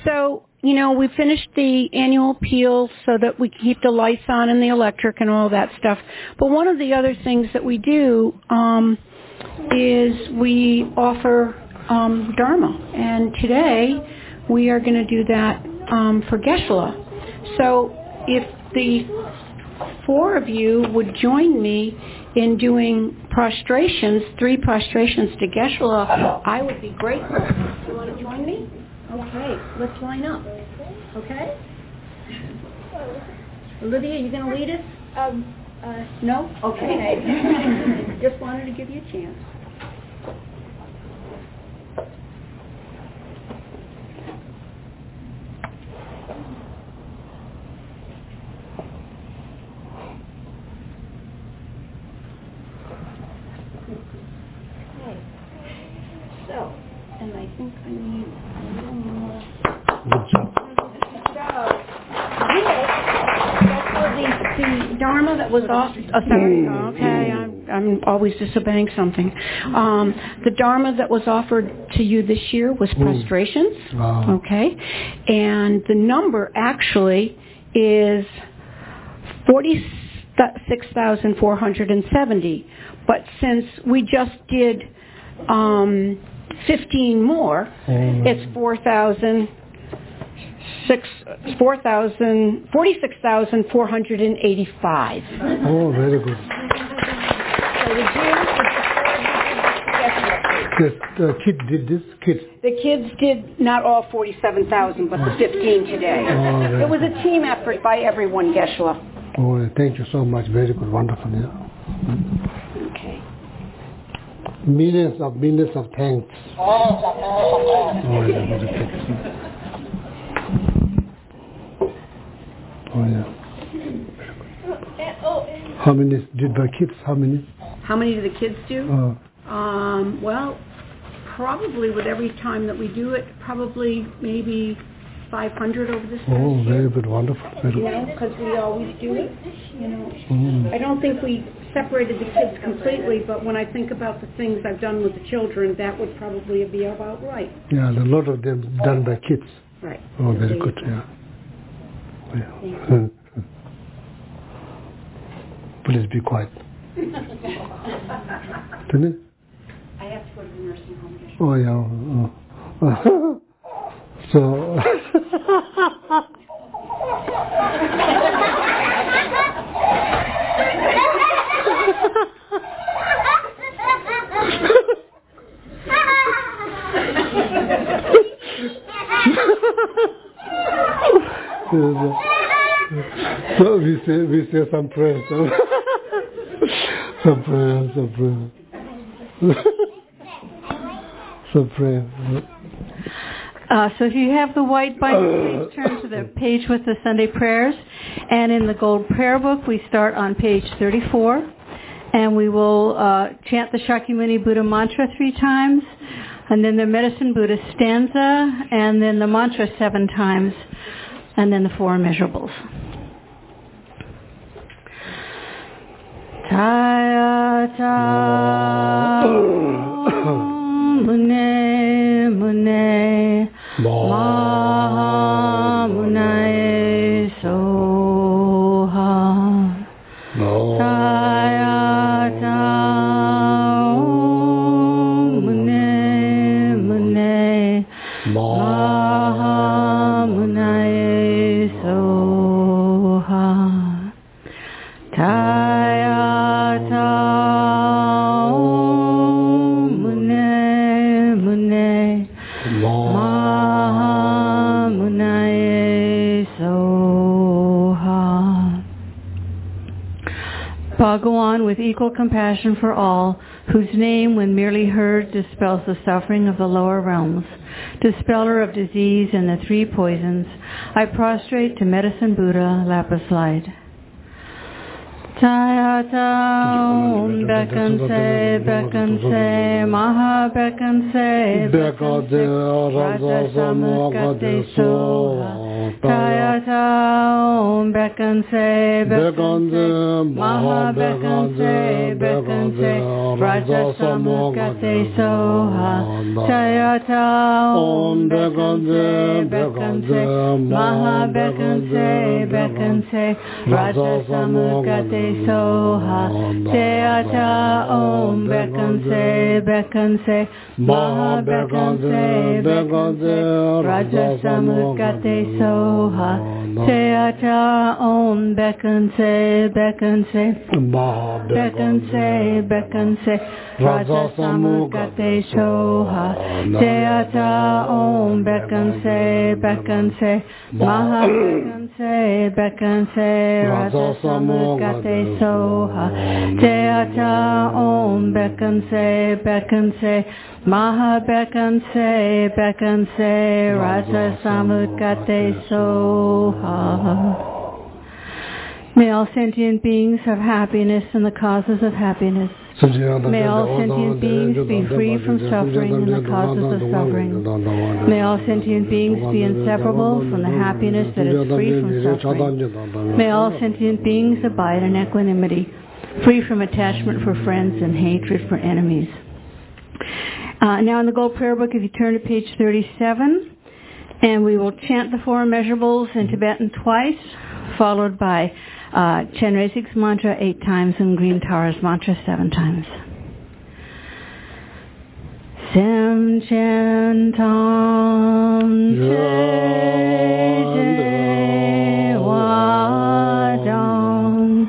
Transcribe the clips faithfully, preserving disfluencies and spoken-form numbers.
So, you know, we finished the annual appeal so that we keep the lights on and the electric and all that stuff. But one of the other things that we do um, is we offer um, Dharma. And today we are going to do that um, for Geshe-la. So if the four of you would join me in doing prostrations, three prostrations to Geshe-la, I would be grateful. You want to join me? Okay, let's line up. Okay? Olivia, you going to lead us? Um, uh, no? Okay. Just wanted to give you a chance. So, and I think I need a little more. Good job. So, the, the Dharma that was off. Oh, sorry. Okay, I'm, I'm always disobeying something. Um, the Dharma that was offered to you this year was prostrations. Wow. Okay, and the number actually is forty-six thousand four hundred seventy. But since we just did um, fifteen more, mm. it's four thousand six, four thousand, forty-six thousand four hundred eighty-five. Oh, very good. So the June, The, the kid did this, kid. the kids did not all forty-seven thousand, but the fifteen today. Oh, it was a team effort by everyone, Geshe-la. Oh, thank you so much. Very good, wonderful. Yeah. Okay. Millions of millions of thanks. Oh, yeah, very good. Oh, yeah. How many did the kids? How many? How many do the kids do? Uh, Um, well, probably with every time that we do it, probably maybe five hundred over this past oh, year. very good, wonderful. Very You good. know, because we always do it. You know, Mm. I don't think we separated the kids completely, but when I think about the things I've done with the children, that would probably be about right. Yeah, a lot of them done by kids. Right. Oh, very good. Yeah. Yeah. Please be quiet. Didn't it? I have to go to the nursing home. Oh, yeah. Oh. So. So we say we say some prayers. Some prayers, some prayers. Some prayers. Uh, so if you have the white Bible, please turn to the page with the Sunday prayers. And in the gold prayer book, we start on page thirty-four. And we will uh, chant the Shakyamuni Buddha mantra three times. And then the Medicine Buddha stanza. And then the mantra seven times. And then the four immeasurables. Taya ta mune mune ma mune soha. Taya ta mune mune ma mune soha. Taya ta mune mune ma mune soha. Bhagawan, with equal compassion for all, whose name, when merely heard, dispels the suffering of the lower realms, dispeller of disease and the three poisons, I prostrate to Medicine Buddha lapis light. Tayata Om Bekanse Bekanse Maha Bekanse Bekanse Raja Samakate Soha Tayata Om Bekanse Bekanse Maha Bekanse Bekanse Raja Samukate Soha Tayata Om Bekanse Bekanse Maha Bekanse Bekanse Raja Samukate Soha Tayata Om Bekanse Bekanse Maha Bekanse Bekanse Raja Samukate Soha Teata Om Bekanse Bekanse Bekanse Bekanse Raja Samukate Soha Teata Om Bekanse Bekanse Maha Bekanse Bekanse Raja Samukate Soha Teata Om Bekanse Bekanse Maha Bekanse Bekanse Raja Samukate Soha. May all sentient beings have happiness and the causes of happiness. May all sentient beings be free from suffering and the causes of suffering. May all sentient beings be inseparable from the happiness that is free from suffering. May all sentient beings abide in equanimity, free from attachment for friends and hatred for enemies. Uh, now in the Gold Prayer Book, if you turn to page thirty-seven, and we will chant the four immeasurables in Tibetan twice, followed by uh, Chenrezig's mantra eight times and Green Tara's mantra seven times. Sem Chen Tam Che Je Wa Dong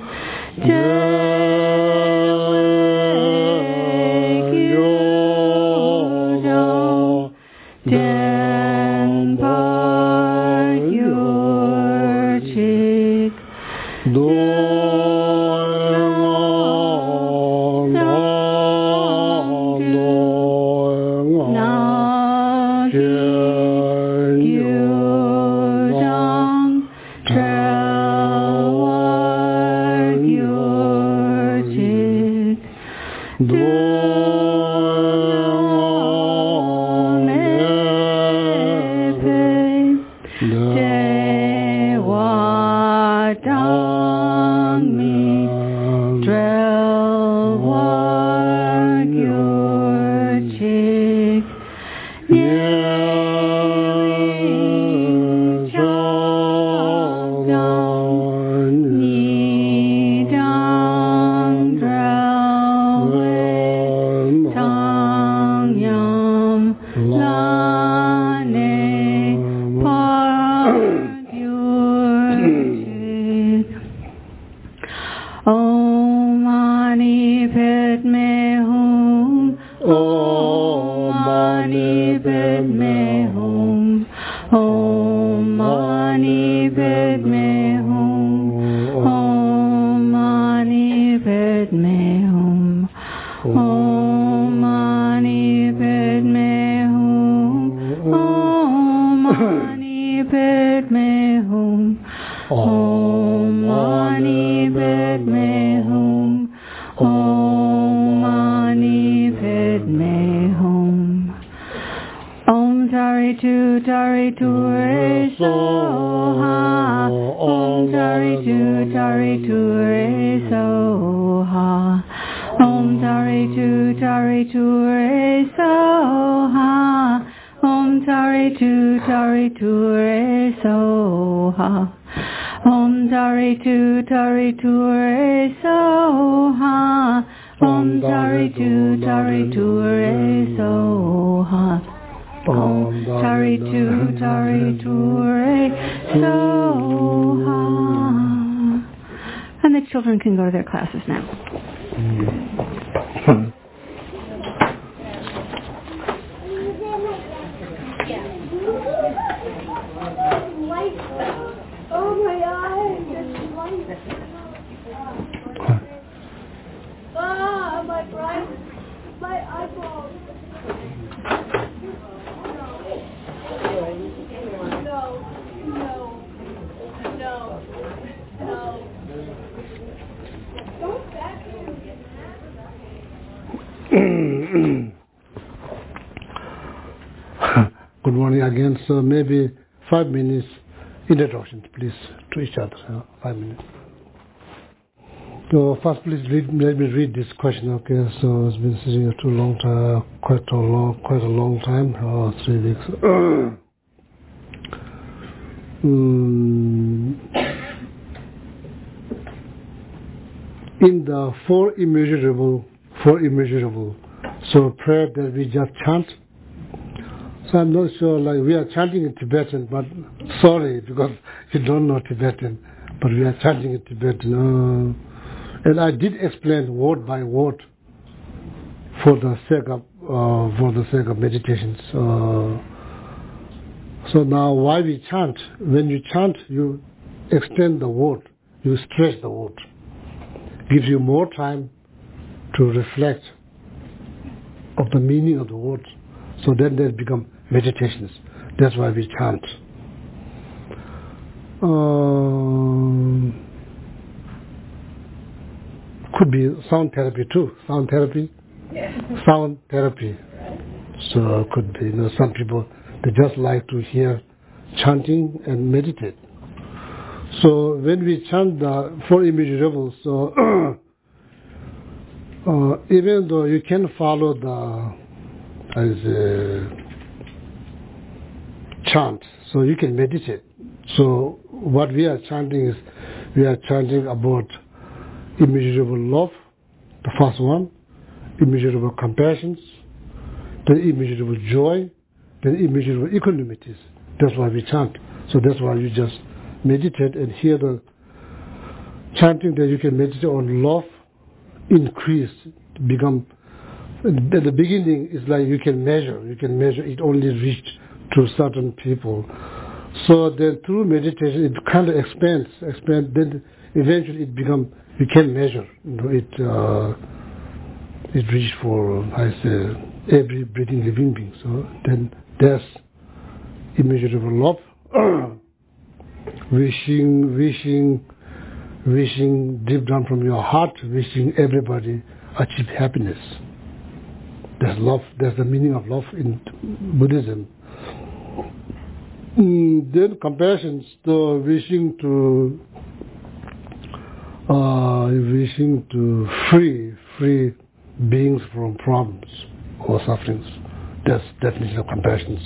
Den Pa Gyur Chik Do Children can go to their classes now. Oh my eyes, it's light. Ah, my bright, my eyeball. No, no, no, no. Don't back here and get Good morning again. So maybe five minutes introductions, please, to each other. Uh, five minutes. So first, please read, let me read this question. Okay, so it's been sitting here too long, time, quite a long, quite a long time, uh, three weeks. mm. In the four immeasurable, four immeasurable, so prayer that we just chant. So I'm not sure, like we are chanting in Tibetan, but sorry because you don't know Tibetan, but we are chanting in Tibetan. Uh, and I did explain word by word for the sake of uh, for the sake of meditations. Uh, so now, why we chant? When you chant, you extend the word, you stretch the word, gives you more time to reflect of the meaning of the words. So then they become meditations. That's why we chant. Um, could be sound therapy too. Sound therapy. Yeah. Sound therapy. So could be. You know, some people they just like to hear chanting and meditate. So when we chant the four immeasurables, so uh, even though you can follow the as a chant, so you can meditate. So what we are chanting is, we are chanting about immeasurable love, the first one, immeasurable compassions, then immeasurable joy, then immeasurable equanimities. That's why we chant. So that's why you just meditate and hear the chanting that you can meditate on love, increase, become. At the beginning, it's like you can measure. You can measure. It only reached to certain people. So then through meditation, it kind of expands, expands. Then eventually it becomes, you can measure. You know, it uh, it reached for, I say, every breathing living being. So then there's immeasurable love, wishing, wishing, wishing deep down from your heart, wishing everybody achieve happiness. There's love, there's the meaning of love in Buddhism. Mm, then compassion, the wishing to uh, wishing to free, free beings from problems or sufferings. That's definition of compassion.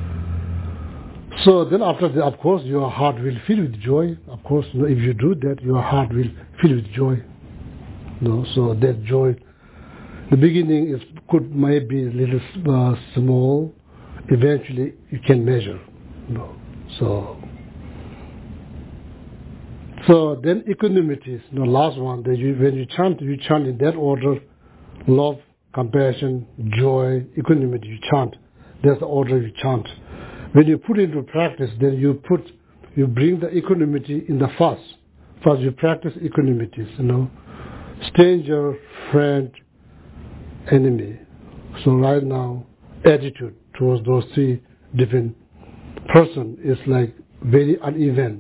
So then after that, of course, your heart will fill with joy. Of course, you know, if you do that, your heart will fill with joy. You know, so that joy, the beginning is could maybe a little uh, small. Eventually, you can measure. You know, so so then equanimity is the last one. That you, when you chant, you chant in that order: love, compassion, joy, equanimity. You chant. That's the order you chant. When you put into practice, then you put, you bring the equanimity in the first. First, you practice equanimities. You know, stranger, friend, enemy. So right now, attitude towards those three different person is like very uneven.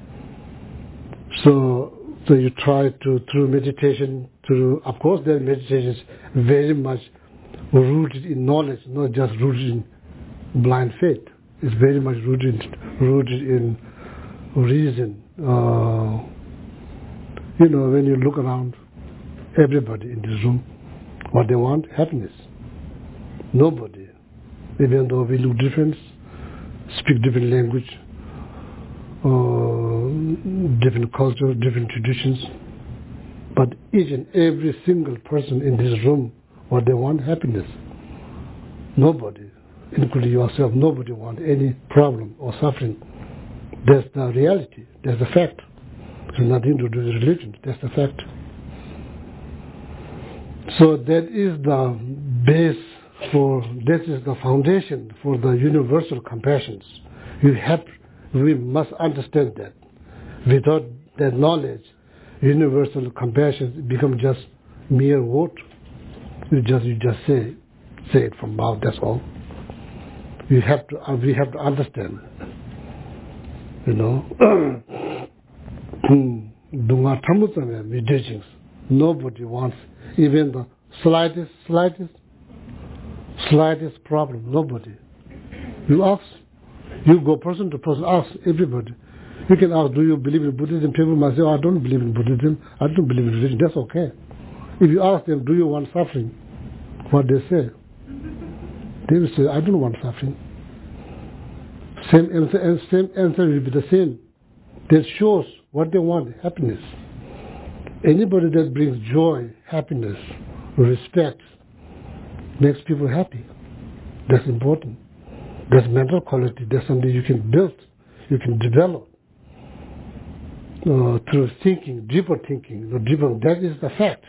So, so you try to through meditation, through of course, their meditation is very much rooted in knowledge, not just rooted in blind faith. It's very much rooted rooted in reason. Uh, you know, when you look around, everybody in this room, what they want, happiness. Nobody, even though we look different, speak different language, uh, different culture, different traditions, but each and every single person in this room, what they want, happiness. Nobody, including yourself, nobody wants any problem or suffering. That's the reality. That's the fact. It's nothing to do with religion. That's the fact. So that is the base for, that is the foundation for the universal compassions. You have, we must understand that. Without that knowledge, universal compassion become just mere word. You just, you just say, say it from mouth. That's all. We have to, uh, we have to understand. You know, nobody wants even the slightest, slightest, slightest problem. Nobody. You ask, you go person to person, ask everybody. You can ask, do you believe in Buddhism? People might say, oh, I don't believe in Buddhism. I don't believe in religion. That's okay. If you ask them, do you want suffering? What they say? They will say, I don't want suffering. Same answer, and same answer will be the same. That shows what they want, happiness. Anybody that brings joy, happiness, respect, makes people happy. That's important. That's mental quality. That's something you can build, you can develop uh, through thinking, deeper thinking. The deeper, that is the fact.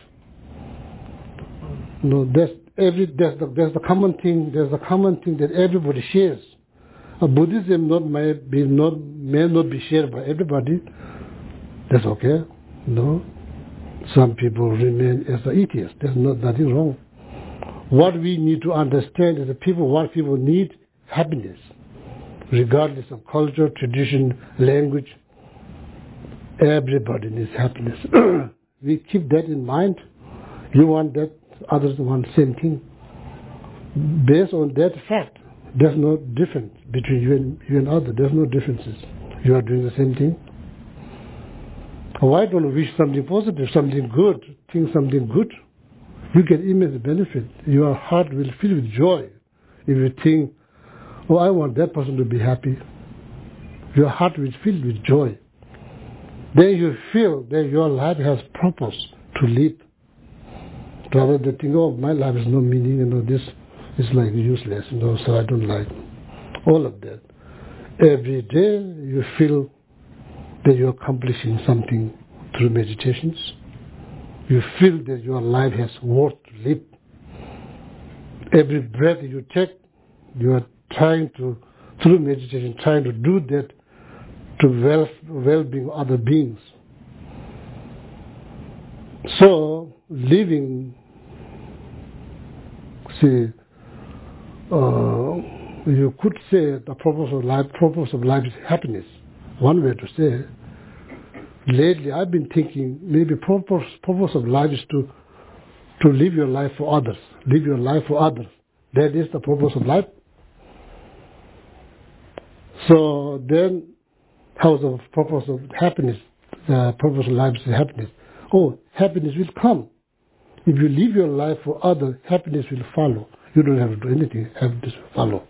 No, that's every that's the that's the common thing. There's a common thing that everybody shares. Uh, Buddhism not may be not may not be shared by everybody. That's okay. No, some people remain as the atheists. There's not nothing wrong. What we need to understand is that people, what people need, happiness, regardless of culture, tradition, language. Everybody needs happiness. We keep that in mind. You want that, others want the same thing. Based on that fact, there's no difference between you and you and others. There's no differences. You are doing the same thing. Why don't we wish something positive, something good, think something good? You get immense benefit. Your heart will fill with joy if you think, oh, I want that person to be happy. Your heart will fill with joy. Then you feel that your life has purpose to live. Rather than think, oh, my life has no meaning, you know, this is like useless, you know, so I don't like all of that. Every day you feel that you're accomplishing something through meditations. You feel that your life has worth to live. Every breath you take, you are trying to, through meditation, trying to do that to well, well-being other beings. So, living, see, uh, you could say the purpose of life, purpose of life is happiness. One way to say. Lately, I've been thinking maybe purpose purpose of life is to to live your life for others. Live your life for others. That is the purpose of life. So then, how's the purpose of happiness? The purpose of life is happiness. Oh, happiness will come. If you live your life for others, happiness will follow. You don't have to do anything. Happiness will follow.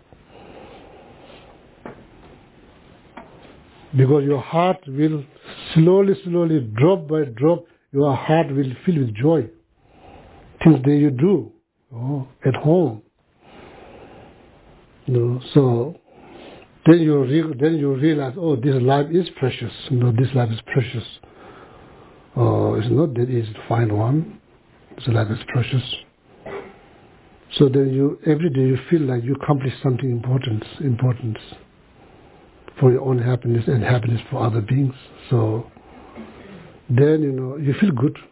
Because your heart will slowly, slowly, drop by drop, your heart will fill with joy. Things that you do oh, at home. You know, so then you re- then you realize, oh, this life is precious. You know, this life is precious. Uh, it's not that easy to find one. This life is precious. So then you every day you feel like you accomplish something important, important. For your own happiness and happiness for other beings. So then, you know, you feel good.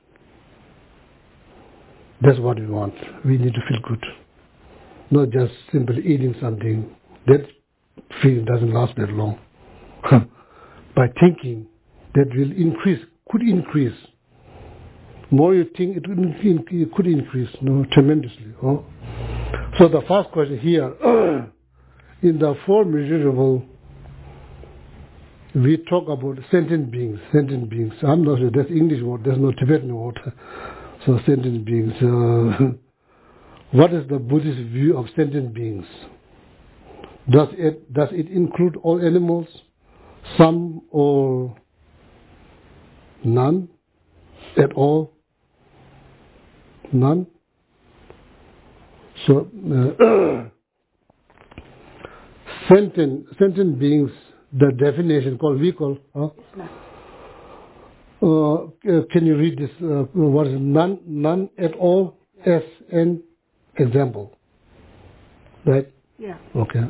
That's what we want. We need to feel good. Not just simply eating something. That feeling doesn't last that long. By thinking, that will increase, could increase. More you think, it, will, it could increase you know, tremendously. Oh? So the first question here, in the four measurable, we talk about sentient beings, sentient beings. I'm not sure, that's English word, there's no Tibetan word. So sentient beings. Uh, what is the Buddhist view of sentient beings? Does it, does it include all animals, some or none at all? None? So, uh, sentient, sentient beings, the definition called, we call, uh, uh, can you read this, uh, what is it? None, none at all as an example, right? Yeah. Okay.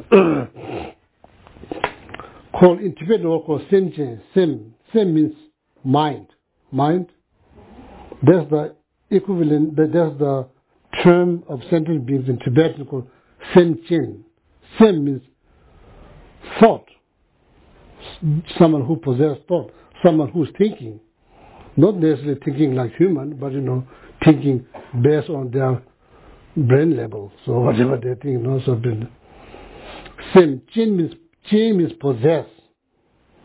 Called in Tibetan or called Senchen, Sem, Sem means mind, mind. That's the equivalent, that's the term of sentient beings in Tibetan called Senchen. Sem means thought. Someone who possesses thought, someone who's thinking, not necessarily thinking like human, but you know, thinking based on their brain level. So whatever they think, you know, so then, same. Chin means chin means possess.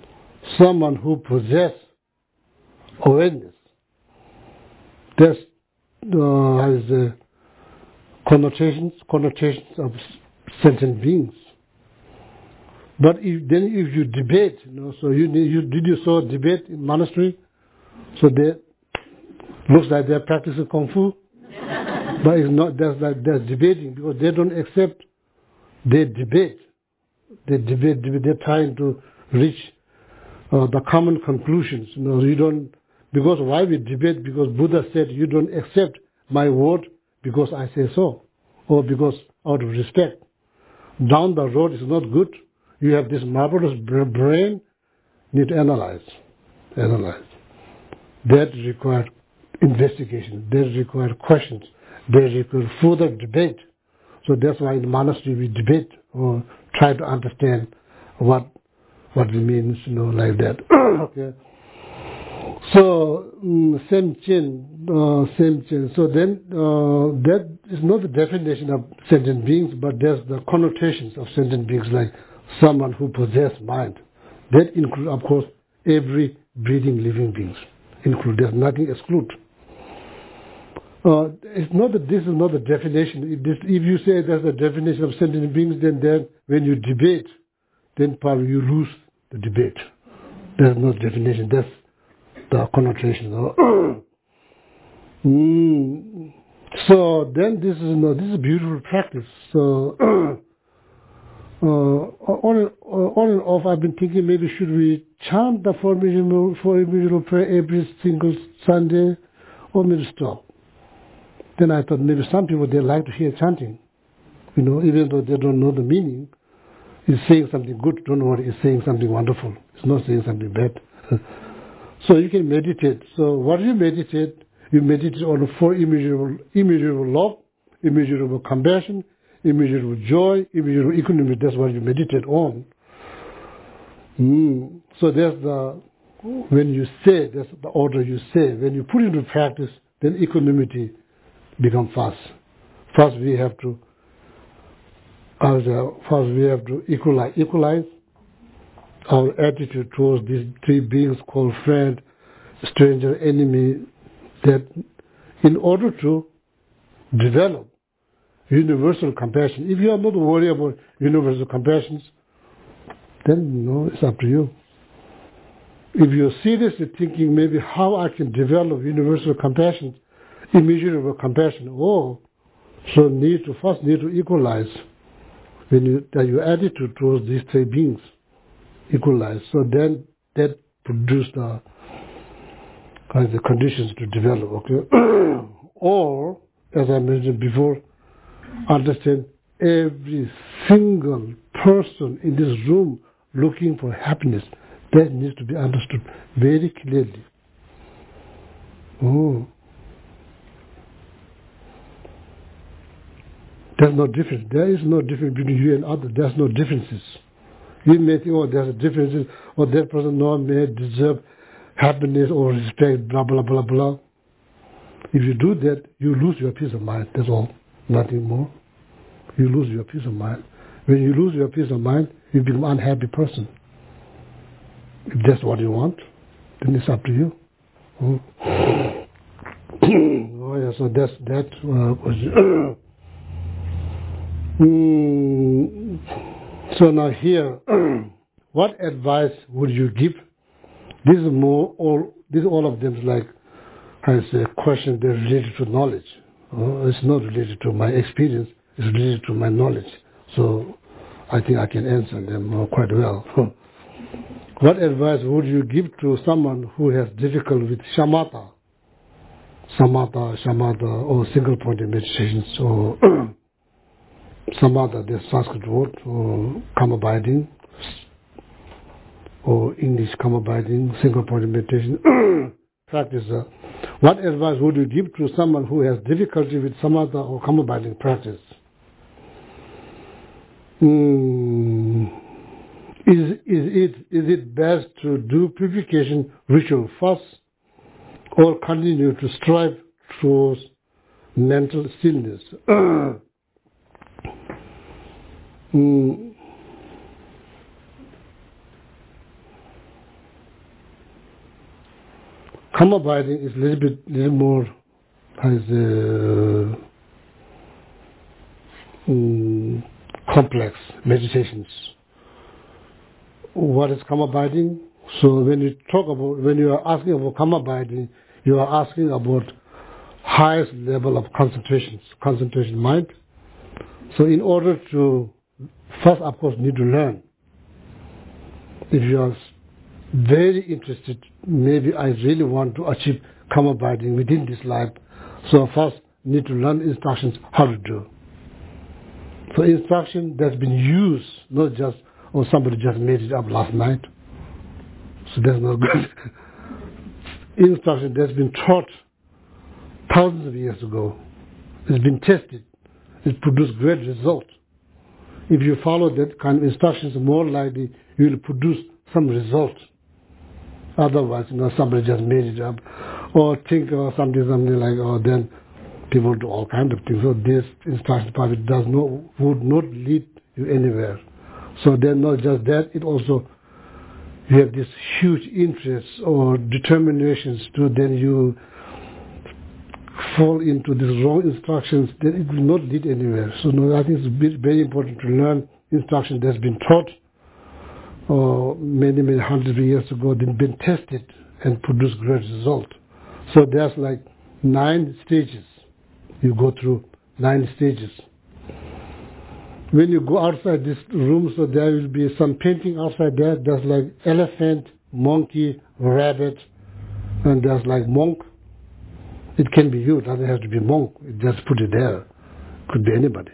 someone who possesses awareness. That uh, has uh, connotations, connotations of sentient beings. But if, then if you debate, you know, so you, you did you saw debate in monastery? So they looks like they're practicing kung fu, but it's not. That's like they're debating because they don't accept. They debate. They debate. debate they're trying to reach uh, the common conclusions. You know, you don't because why we debate? Because Buddha said you don't accept my word because I say so, or because out of respect. Down the road is not good. You have this marvelous brain, need to analyze, analyze. That requires investigation. That requires questions. That requires further debate. So that's why in the monastery we debate or try to understand what what it means, you know, like that. Okay. So um, same chin, uh, same chin. So then uh, that is not the definition of sentient beings, but there's the connotations of sentient beings, like someone who possesses mind. That includes, of course, every breathing living beings. Include. There's nothing exclude. Uh, it's not that this is not the definition. If, this, if you say that's the definition of sentient beings, then, then when you debate, then probably you lose the debate. There's no definition. That's the connotation. mm. So then this is no, this is a beautiful practice. So uh, on and, on and off, I've been thinking maybe should we chant the four immutable, four immutable prayer every single Sunday, or maybe stop. Then I thought maybe some people they like to hear chanting, you know, even though they don't know the meaning. It's saying something good. Don't worry, it's saying something wonderful. It's not saying something bad. So you can meditate. So what do you meditate? You meditate on the four immeasurable, immeasurable love, immeasurable compassion, immeasurable joy, immeasurable equanimity. That's what you meditate on. Mm. So that's the, when you say, that's the order you say. When you put it into practice, then equanimity becomes fast. First we have to, as a, first we have to equalize, equalize our attitude towards these three beings called friend, stranger, enemy, that in order to develop universal compassion, if you are not worried about universal compassion, then you know, it's up to you. If you're seriously thinking maybe how I can develop universal compassion, immeasurable compassion, oh, so need to first need to equalize when you, that your attitude towards these three beings equalize. So then that produces the, uh, the conditions to develop, okay? Or, as I mentioned before, understand every single person in this room looking for happiness. That needs to be understood very clearly. Oh. There's no difference. There is no difference between you and others. There's no differences. You may think, oh, there's a difference, or that person no may deserve happiness or respect, blah, blah, blah, blah. If you do that, you lose your peace of mind. That's all. Nothing more. You lose your peace of mind. When you lose your peace of mind, you become an unhappy person. If that's what you want, then it's up to you. Oh, oh yeah, so that's that. Uh, was mm, so now here, what advice would you give? This is more all. This all of them is like, I say, question that related to knowledge. Uh, it's not related to my experience. It's related to my knowledge. So I think I can answer them uh, quite well. What advice would you give to someone who has difficulty with shamatha, samatha, shamatha, or single-pointed meditations, or samatha, the Sanskrit word, or calm abiding, or English calm abiding, single-pointed meditation practice? Uh, what advice would you give to someone who has difficulty with samatha or calm abiding practice? Mm. Is, is, it, is it best to do purification ritual first, or continue to strive towards mental stillness? mm. Calm abiding is a little bit, little more, has uh, mm, complex meditations. What is calm abiding? So when you talk about, when you are asking about calm abiding, you are asking about highest level of concentration, concentration mind. So in order to, first of course, need to learn. If you are very interested, maybe I really want to achieve calm abiding within this life, so first need to learn instructions how to do. So instruction that's been used, not just, or somebody just made it up last night. So that's not good. Instruction that's been taught thousands of years ago. It's been tested. It produced great results. If you follow that kind of instructions, more likely you will produce some result. Otherwise, you know, somebody just made it up, or think or something, something like, oh, then people do all kinds of things. So this instruction probably does not, would not lead you anywhere. So then not just that, it also, you have this huge interest or determinations to then you fall into these wrong instructions, then it will not lead anywhere. So no, I think it's very important to learn instruction that's been taught or many, many hundreds of years ago, then been tested and produced great result. So there's like nine stages. You go through nine stages. When you go outside this room, so there will be some painting outside there. There's like elephant, monkey, rabbit, and there's like monk. It can be you, it doesn't have to be monk. You just put it there. Could be anybody.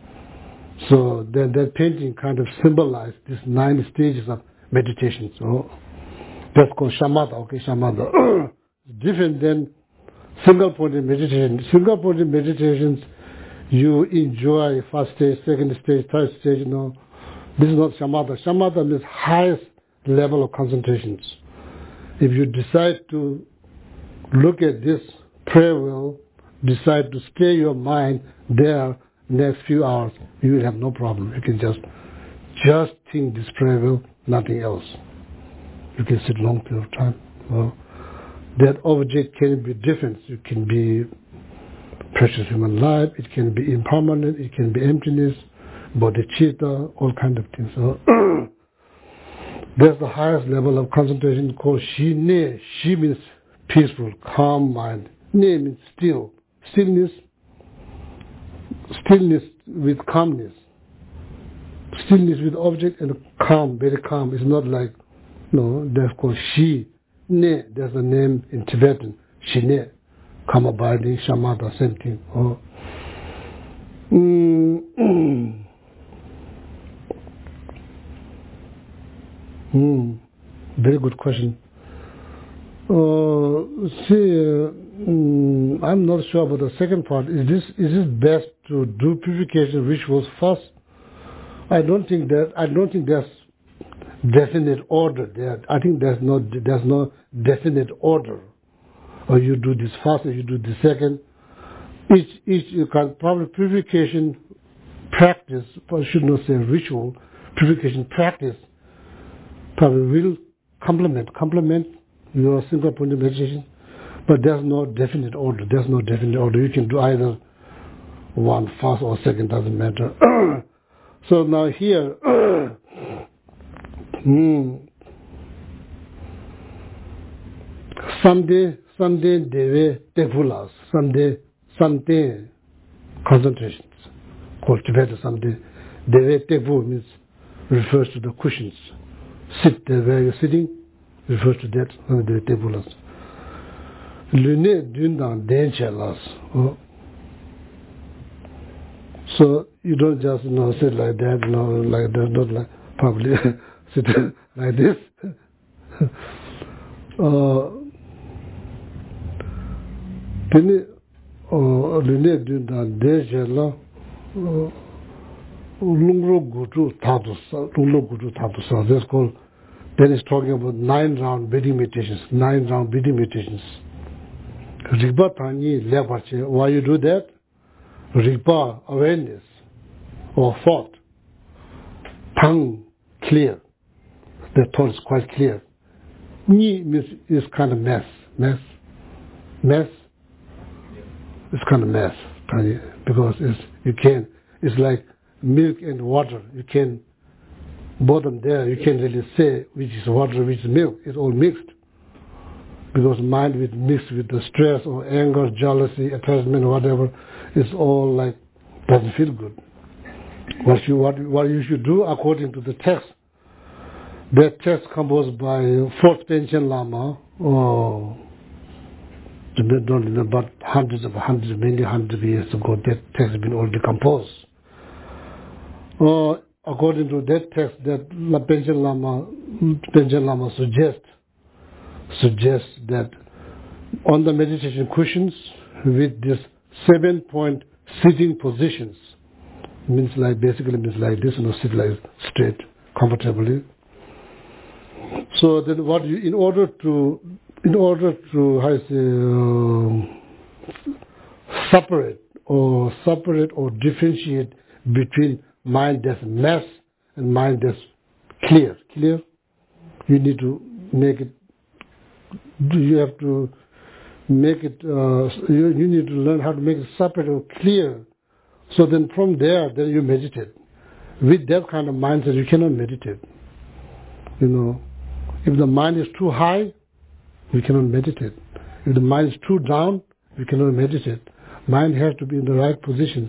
So then that painting kind of symbolizes these nine stages of meditation. So that's called shamatha. Okay, shamatha. Different than single-pointed meditation. Single-pointed meditations, you enjoy first stage, second stage, third stage. You know, this is not shamatha. Shamatha means highest level of concentrations. If you decide to look at this prayer wheel, decide to stay your mind there next few hours, you will have no problem. You can just just think this prayer wheel, nothing else. You can sit long period of time. Well, that object can be different. It can be precious human life, it can be impermanent, it can be emptiness, bodhicitta, all kind of things. So that's the highest level of concentration called shi ne. Shi means peaceful, calm mind. Ne means still. Stillness, stillness with calmness. Stillness with object and calm, very calm. It's not like, no, that's called shi ne. That's the name in Tibetan. Shi ne. Calm abiding, shamatha, same thing. Oh. Mm, mm. Mm. Very good question. Uh, see, uh, mm, I'm not sure about the second part. Is this is this best to do purification rituals first? I don't think that. I don't think there's definite order there. I think there's no there's no definite order. Or you do this first, or you do this second. Each each you can probably purification practice. I should not say ritual. Purification practice probably will complement complement your single point of meditation, but there's no definite order. There's no definite order. You can do either one first or second, doesn't matter. So now here, hmm, someday, someday deve tevulas, someday, someday concentrations. Called Tibetan someday. Deve tevu means refers to the cushions. Sit there where you're sitting. Refers to that, and the tabulas. Lune dundan denchelas. So you don't just you know sit like that, you know, like that, not like probably sit like this. uh Then lune dundan denchelas. Lungro gutu tadusa, lungro gutu tadusa. That's called. Then it's talking about nine round breathing meditations, nine round breathing meditations. Rigpa Tani Lepache. Why you do that? Rigpa, awareness, or thought. Tongue, clear. The thought is quite clear. Ni means is kind of mess, mess. mess, it's kind of mess, because it's, you can, it's like milk and water. You can, bottom there, you can't really say which is water, which is milk. It's all mixed. Because mind with mixed with the stress or anger, jealousy, attachment, whatever, it's all like, doesn't feel good. What you, what, what you should do according to the text, that text composed by fourth Panchen Lama, or I don't remember, but hundreds of hundreds, many hundreds of years ago, that text has been already composed. Uh, according to that text, that La Panchen Lama, Panchen Lama suggests, suggests that on the meditation cushions with this seven point sitting positions, means like, basically means like this, you know, sit like straight, comfortably. So then what you, in order to, in order to, how you say, uh, separate or separate or differentiate between mind that's mass and mind that's clear, clear, you need to make it, you have to make it, uh, you, you need to learn how to make it separate or clear. So then from there, then you meditate. With that kind of mindset, you cannot meditate. You know, if the mind is too high, you cannot meditate. If the mind is too down, you cannot meditate. Mind has to be in the right positions.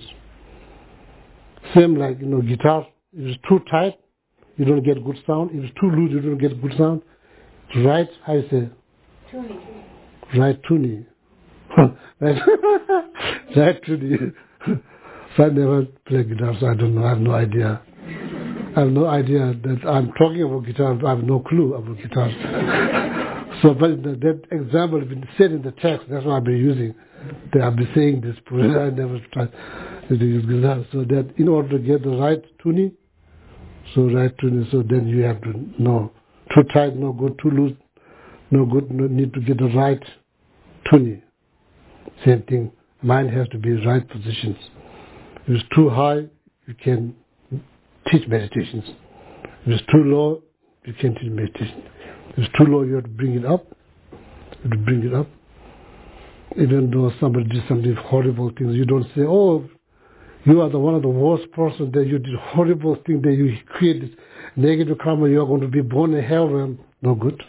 Same like, you know, guitar. If it's too tight, you don't get good sound. If it's too loose, you don't get good sound. Right, how you say? Tuning. Right tuning. right, right tuning. So I never play guitar, so I don't know. I have no idea. I have no idea that I'm talking about guitar. I have no clue about guitar. So, but the, that example has been said in the text. That's what I've been using. That I've been saying this. I never tried to use guitar. So that in order to get the right tuning, so right tuning, so then you have to know. Too tight, no good. Too loose, no good. No need to get the right tuning. Same thing. Mind has to be in right positions. If it's too high, you can teach meditations. If it's too low, you can't teach meditation. If it's too low, you have to bring it up. You have to bring it up. Even though somebody did something horrible things, you don't say, oh, you are the one of the worst person that you did horrible thing, that you create this negative karma, you are going to be born in hell realm. No good.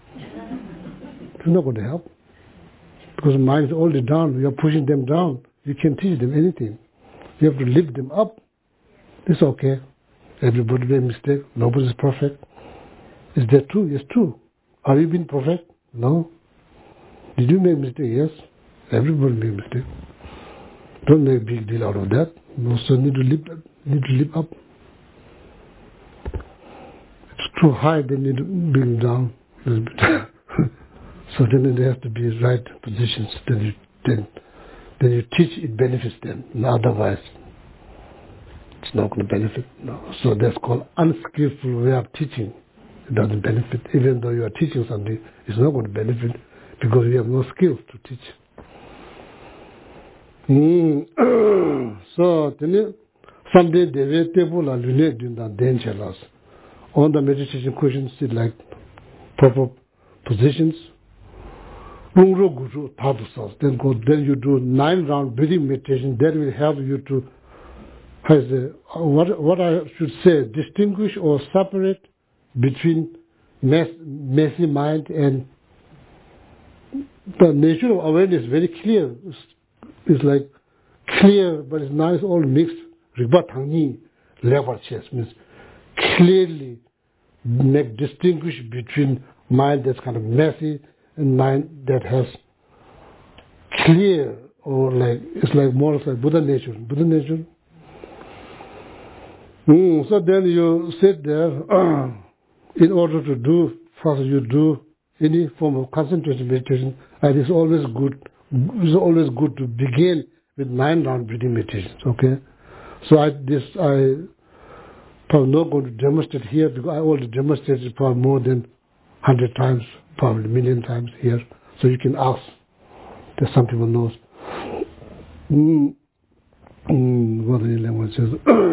It's not going to help. Because the mind is already down. You are pushing them down. You can't teach them anything. You have to lift them up. It's okay. Everybody made a mistake. Nobody is perfect. Is that true? Yes, true. Are you being perfect? No. Did you make a mistake? Yes. Everybody made a mistake. Don't make a big deal out of that. You also need to lift, need to lift up. It's too high, they need to bring down a little bit. So then there has to be right positions. Then you, then, then you teach, it benefits them. Otherwise, it's not going to benefit. No. So that's called unskillful way of teaching. It doesn't benefit. Even though you are teaching something, it's not going to benefit because you have no skills to teach. Mm. So, someday the way people are related in the dangerous. On the meditation questions, it's like proper positions. Then go, then you do nine round breathing meditation. That will help you to, how is it, what what I should say, distinguish or separate between mess, messy mind and the nature of awareness is very clear. It's, it's like clear, but it's nice, all mixed. Ribatangi level chest means clearly make distinguish between mind that's kind of messy and mind that has clear, or like, it's like more like Buddha nature. Buddha nature. Mm, so then you sit there, uh, in order to do, first you do any form of concentration meditation, and it's always good, it's always good to begin with nine round breathing meditations, okay? So I, this, I probably not going to demonstrate here because I already demonstrated probably more than hundred times, probably a million times here. So you can ask. That some people knows. Mm, mm, what are the languages?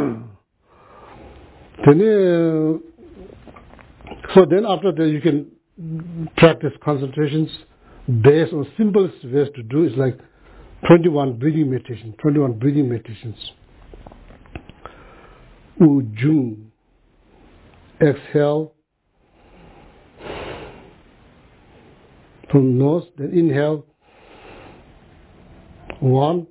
then, uh, so then after that you can practice concentrations based on simplest ways to do is like twenty-one breathing meditation, twenty-one breathing meditations. Ujung. Exhale from nose, then inhale. One.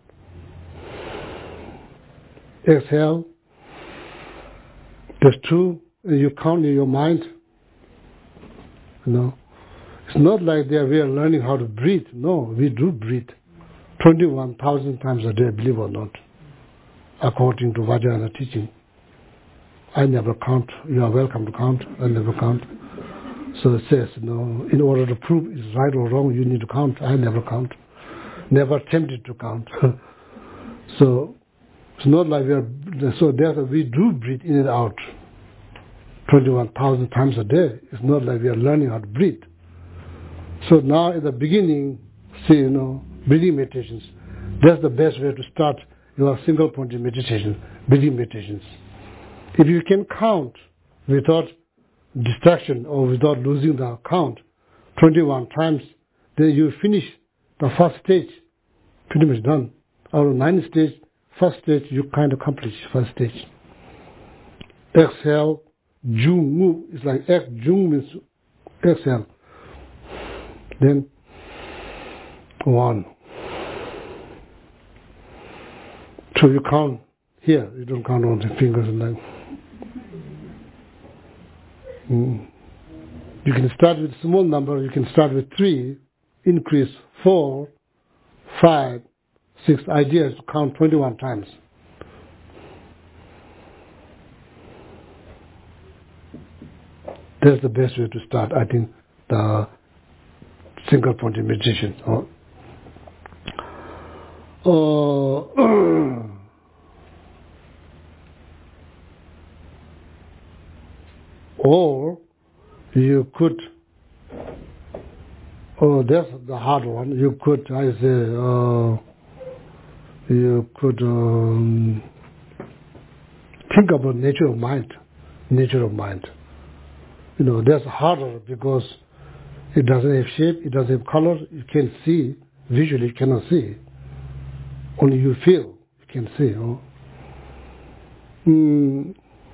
Exhale. There's two. And you count in your mind. You know, it's not like that we are learning how to breathe. No, we do breathe twenty-one thousand times a day, believe it or not, according to Vajrayana teaching. I never count. You are welcome to count. I never count. So it says, you know, in order to prove it's right or wrong, you need to count. I never count. Never attempted to count. So it's not like we are. So therefore, we do breathe in and out twenty-one thousand times a day. It's not like we are learning how to breathe. So now at the beginning, see, you know, breathing meditations. That's the best way to start your single point meditation, breathing meditations. If you can count without distraction or without losing the count twenty-one times, then you finish the first stage, pretty much done. Out of nine stages, first stage you kind of accomplish first stage. Exhale, jung, move. It's like ek, jung means exhale. Then one. So you count here, you don't count on the fingers and like. Mm. You can start with small number, you can start with three, increase four, five, six. Idea is to count twenty-one times. That's the best way to start, I think, the single point meditation. Oh. Uh, or you could, oh, that's the hard one. You could, I say, uh, you could um, think about nature of mind, nature of mind. You know, that's harder because it doesn't have shape, it doesn't have color, you can't see, visually you cannot see. Only you feel, you can see. Oh. Mm.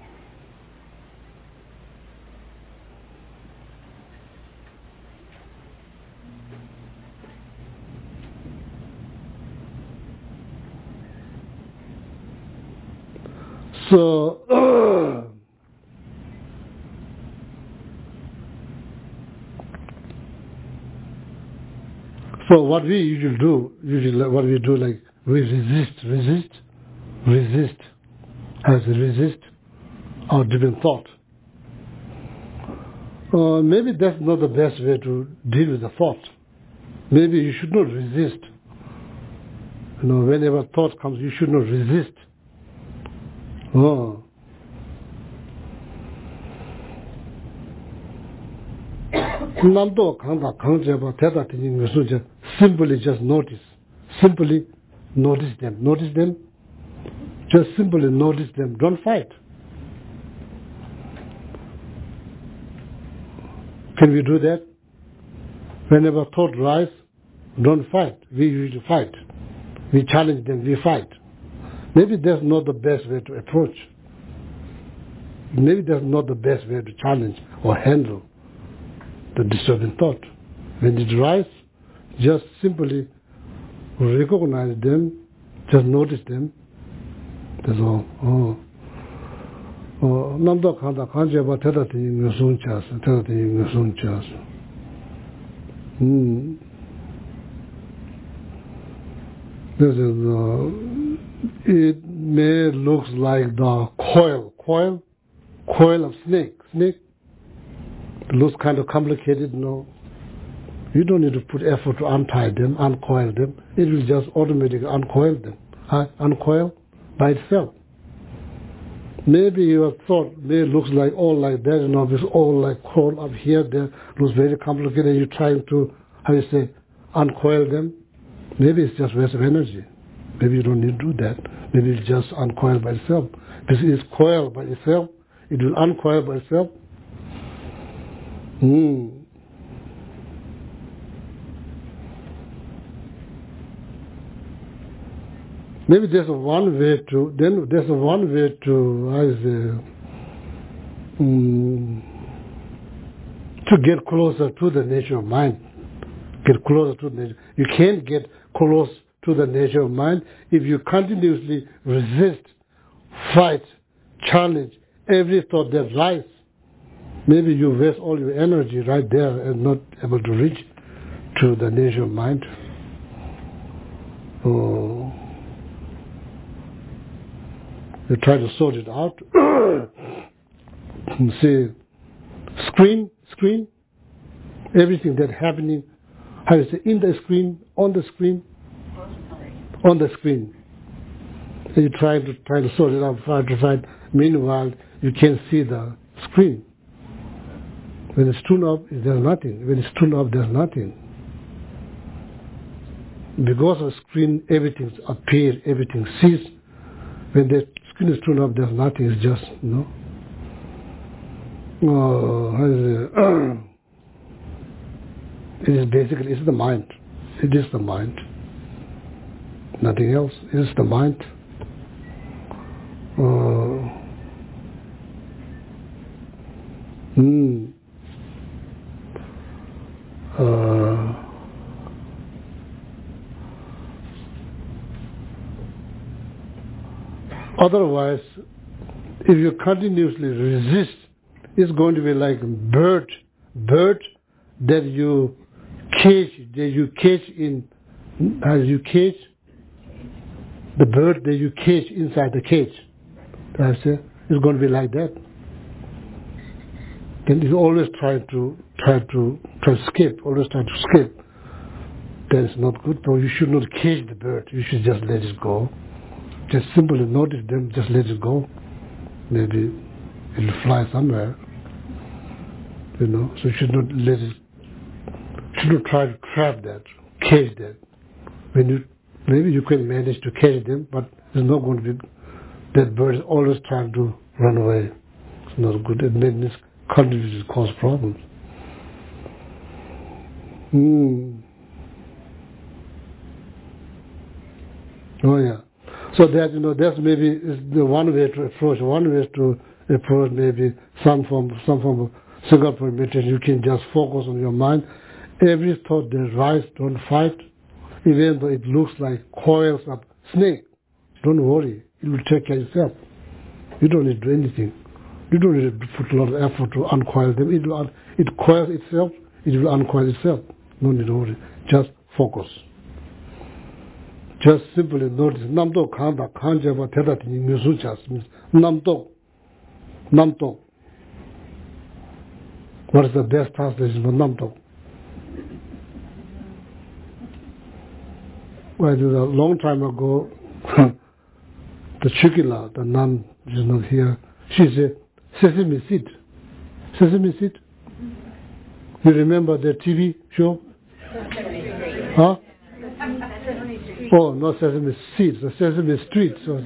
So, uh, so what we usually do, usually what we do, like we resist, resist, resist, as resist our different thought. Uh, maybe that's not the best way to deal with the thought. Maybe you should not resist. You know, whenever thought comes, you should not resist. Oh. Simply just notice. Simply notice them. Notice them. Just simply notice them. Don't fight. Can we do that? Whenever thought rise, don't fight. We usually fight. We challenge them. We fight. Maybe that's not the best way to approach. Maybe that's not the best way to challenge or handle the disturbing thought. When it arises, just simply recognize them, just notice them. That's all. Oh. Oh, namda khanda khanje ba theta ti ngasun chas, theta ti ngasun chas. Hmm. This is uh, it may looks like the coil, coil, coil of snake, snake. It looks kind of complicated, no. You don't need to put effort to untie them, uncoil them. It will just automatically uncoil them, uh, uncoil by itself. Maybe your thought may looks like all like that, you know, it's all like coil up here, there, looks very complicated, and you're trying to, how you say, uncoil them. Maybe it's just waste of energy. Maybe you don't need to do that. Maybe it's just uncoil by itself. This is coiled by itself. It will uncoil by itself. Hmm. maybe there's one way to, then there's one way to, how is it, um, to get closer to the nature of mind. Get closer to the nature. You can't get close to the nature of mind if you continuously resist, fight, challenge every thought that rises. Maybe you waste all your energy right there and not able to reach to the nature of mind. Oh. You try to sort it out. See, screen, screen, everything that's happening, how you say, in the screen, on the screen, on the screen. And you try to try to sort it out, try to find. Meanwhile, you can't see the screen. When it's tuned up, there's nothing. When it's tuned up, there's nothing. Because of screen, everything appears, everything sees. When the screen is tuned up, there's nothing. It's just, you know. Oh, how is it? It is basically, it's the mind. It is the mind. Nothing else. It is the mind. Uh, hmm. Uh, otherwise, if you continuously resist, it's going to be like a bird, bird that you cage, that you cage in, as you cage, the bird that you cage inside the cage. That's it. It's going to be like that. Then you always try to try to try to escape, always try to escape. That's not good. So you should not cage the bird. You should just let it go. Just simply notice them, just let it go. Maybe it'll fly somewhere. You know, so you should not let it, should not try to trap that, cage that. When you, maybe you can manage to catch them, but it's not going to be, that bird is always trying to run away. It's not good. It may continue to cause problems. Hmm. Oh yeah. So that, you know, that's maybe is the one way to approach. One way to approach maybe some form, some form of Singapore meditation. You can just focus on your mind. Every thought that rises, don't fight. Even though it looks like coils of snake, don't worry. It will take care of itself. You don't need to do anything. You don't need to put a lot of effort to uncoil them. It will, it coils itself. It will uncoil itself. No need to worry. Just focus. Just simply notice. Namdo kanda kanjava tedati musuchas means namdo. Namdo. What is the best translation for namdo? Well, it was a long time ago. The Chukila, the nun, is not here. She said, Sesame Seed. Sesame Seed? You remember the T V show? Huh? Oh, not Sesame Seeds, the Sesame Street. So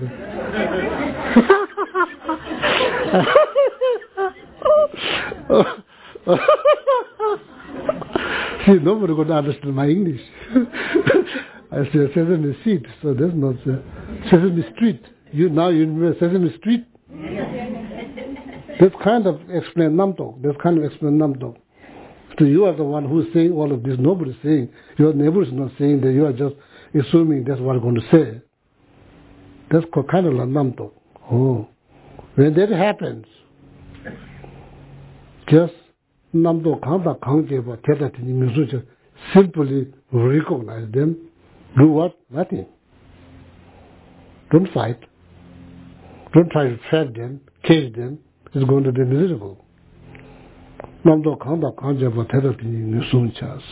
see, nobody could understand my English. I said Sesame Seed, so that's not uh, Sesame Street. You now you remember Sesame Street? That's kind of explain Namtok. That's kind of explain Namtok. So you are the one who's saying all of this. Nobody's saying. Your neighbor is not saying that. You are just assuming that's what I'm going to say. That's kind of like Namtok. Oh. When that happens, just Namtok Kanda Kangeba Tetatini Musucha, simply recognize them. Do what? Nothing. Don't fight. Don't try to trap them, cage them. It's going to be miserable. Namdo Kanda Kanjaba Tetatini Musunchas.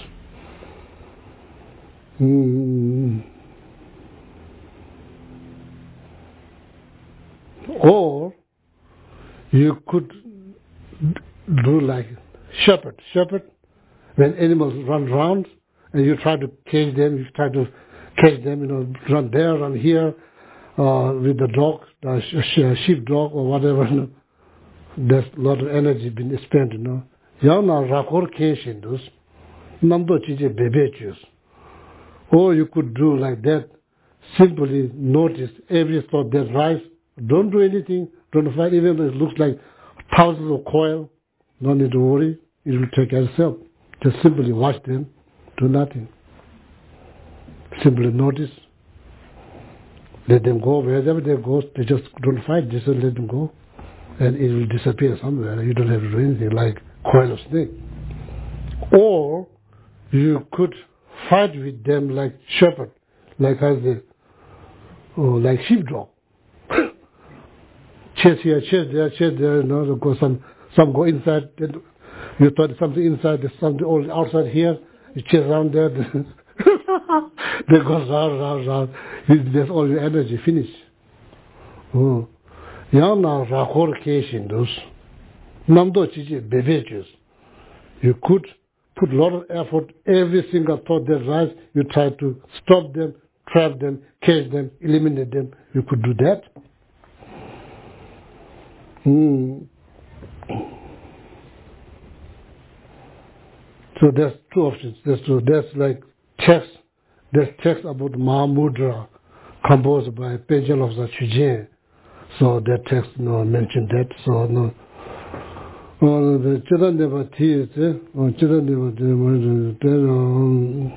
Or you could do like shepherd. Shepherd, when animals run round and you try to cage them, you try to catch them, you know, run there, run here, uh, with the dog, the sh- sheep dog or whatever, you know. There's a lot of energy being spent, you know. Yana rakor keshin dus, namdo chije bebe chus. Or you could do like that, simply notice every thought that rise. Don't do anything. Don't fight, even though it looks like thousands of coil. No need to worry. It will take care of itself. Just simply watch them. Do nothing. Simply notice. Let them go. Wherever they go, they just don't fight. Just let them go. And it will disappear somewhere. You don't have to do anything like coil of snake. Or you could fight with them like shepherd, like as the, oh, like sheepdog. Chase here, chase there, chase there. You know, go some some go inside. You thought something inside, there's something all outside here. You chase around there. They go round, round, round. There's all your energy finished. Oh. Yana rakor keshin those. Namdo chichi bevejus. You could put a lot of effort, every single thought that rise, you try to stop them, trap them, catch them, eliminate them. You could do that. Mm. So there's two options. There's two. There's like text. There's text about Mahamudra composed by Pejal of the Chujin. So that text no mentioned that. So no. Oh, the children never teach. Oh, children never teach.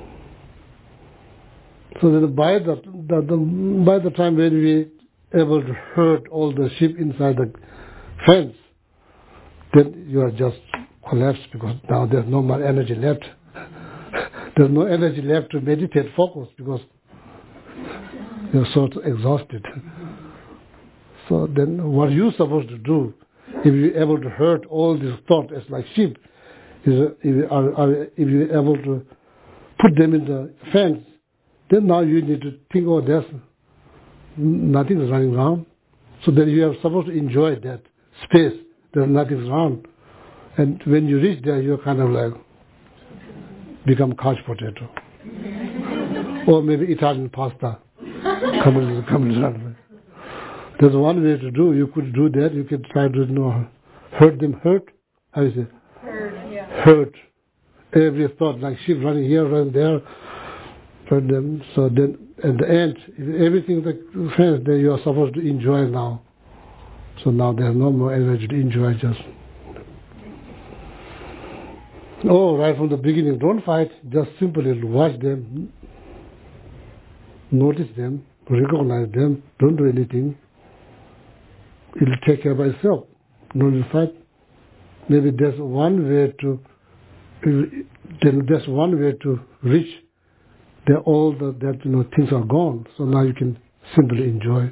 So that by the, the, the by the time when we able to hurt all the sheep inside the fence, then you are just collapsed because now there's no more energy left. There's no energy left to meditate, focus, because you're so exhausted. So then what are you supposed to do if you're able to hurt all these thoughts as like sheep? Is if you are, are, if you're able to put them in the fence, then now you need to think, oh, there's nothing is running around. So then you are supposed to enjoy that space. There's nothing around. And when you reach there, you're kind of like become couch potato. Or maybe Italian pasta. Coming, coming around. There's one way to do. You could do that. You could try to, you know, hurt them. Hurt? How is it? Hurt, yeah. Hurt. Every thought, like sheep running here, running there. Hurt them. So then, at the end, everything that friends, then you are supposed to enjoy now. So now there's no more energy to enjoy. Just oh, right from the beginning, don't fight. Just simply watch them, notice them, recognize them. Don't do anything. It'll take care by itself. No need to fight. Maybe there's one way to. Then there's one way to reach. That all the that you know things are gone. So now you can simply enjoy.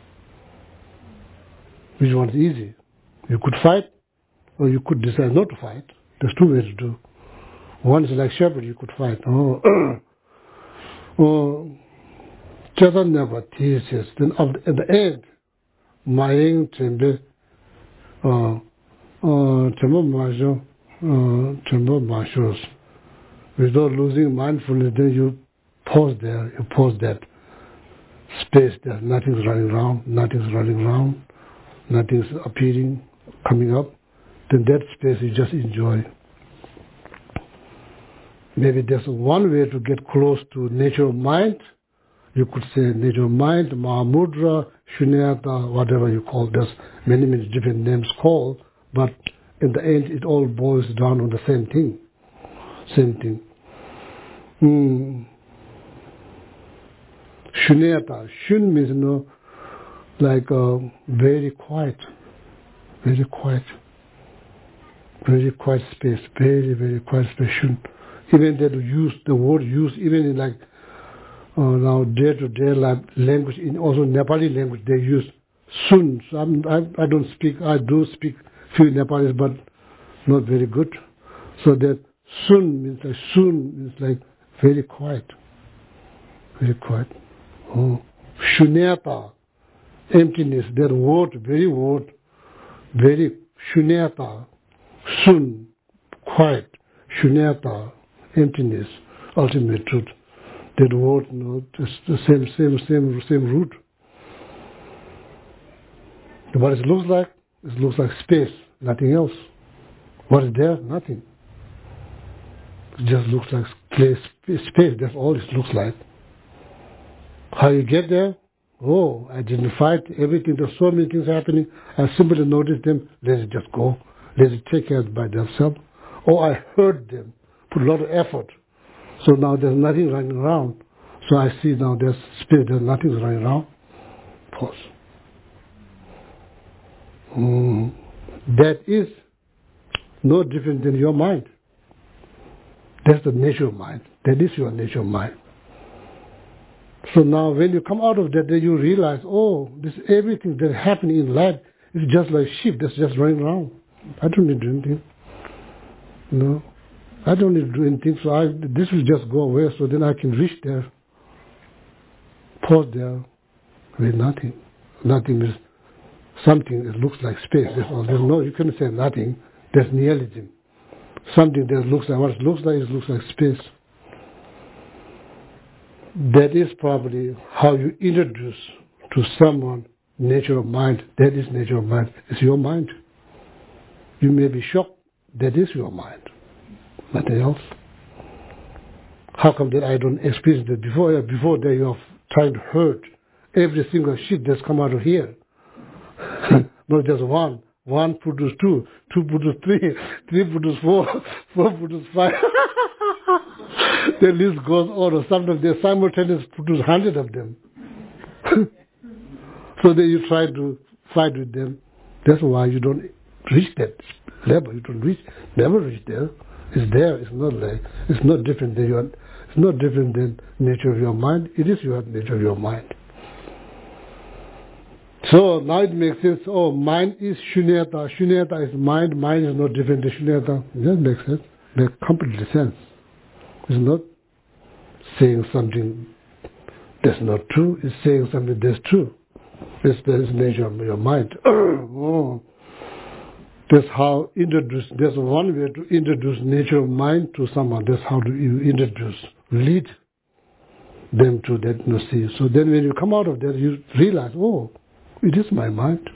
Which one's easy? You could fight, or you could decide not to fight. There's two ways to do. One is like shepherd, you could fight. Oh, oh, Chetan never teaches. Then at the end, Maying Tembe, uh, Tembo Majo, Tembo Mashos. Without losing mindfulness, then you pause there, you pause that space there. Nothing's running around, nothing's running around, nothing's appearing, coming up. Then that space you just enjoy. Maybe there's one way to get close to nature of mind. You could say nature of mind, Mahamudra, Shunyata, whatever you call. There's many, many different names called, but in the end it all boils down on the same thing. Same thing. Mm. Shunyata. Shun means, you know, like uh, very quiet. Very quiet. Very quiet space. Very, very quiet space. Shun. Even that use the word used even in like uh, now day to day language, in also Nepali language they use sun. So I'm, I I don't speak. I do speak few Nepalis, but not very good. So that sun means like sun means like very quiet, very quiet. Oh, shunyata, emptiness. That word, very word, very shunyata, sun, quiet, shunyata. Emptiness, ultimate truth. That word, you know, it's the same, same, same, same root. What it looks like, it looks like space, nothing else. What is there? Nothing. It just looks like place, space. That's all it looks like. How you get there? Oh, I didn't fight everything. There's so many things happening. I simply noticed them. Let it just go. Let it take care by themselves. Oh, I heard them. Put a lot of effort. So now there's nothing running around. So I see now there's spirit. There's nothing running around. Pause. Mm. That is no different than your mind. That's the nature of mind. That is your nature of mind. So now when you come out of that, then you realize, oh, this everything that's happening in life is just like sheep that's just running around. I don't need to do anything. No. I don't need to do anything, so I, this will just go away, so then I can reach there, pause there, with nothing. Nothing is something that looks like space. There's, there's no, you couldn't say nothing. There's nihilism. Something that looks like what it looks like, it looks like space. That is probably how you introduce to someone nature of mind. That is nature of mind. It's your mind. You may be shocked. That is your mind. Nothing else. How come that I don't experience that before? Before that you are trying to hurt every single shit that's come out of here. Not just one. One produce two. Two produce three. Three produce four. Four produce five. The list goes on. Or sometimes they simultaneously produce hundred of them. So then you try to fight with them. That's why you don't reach that level. You don't reach, never reach there. It's there. It's not like, it's not different than your, it's not different than nature of your mind. It is your nature of your mind. So now it makes sense. Oh, mind is shunyata. Shunyata is mind. Mind is not different than shunyata. That makes sense. Makes completely sense. It's not saying something that's not true. It's saying something that's true. It's the nature of your mind. Oh. That's how introduce. That's one way to introduce nature of mind to someone. That's how do you introduce, lead them to that you know, see. So then when you come out of that, you realize, oh, it is my mind.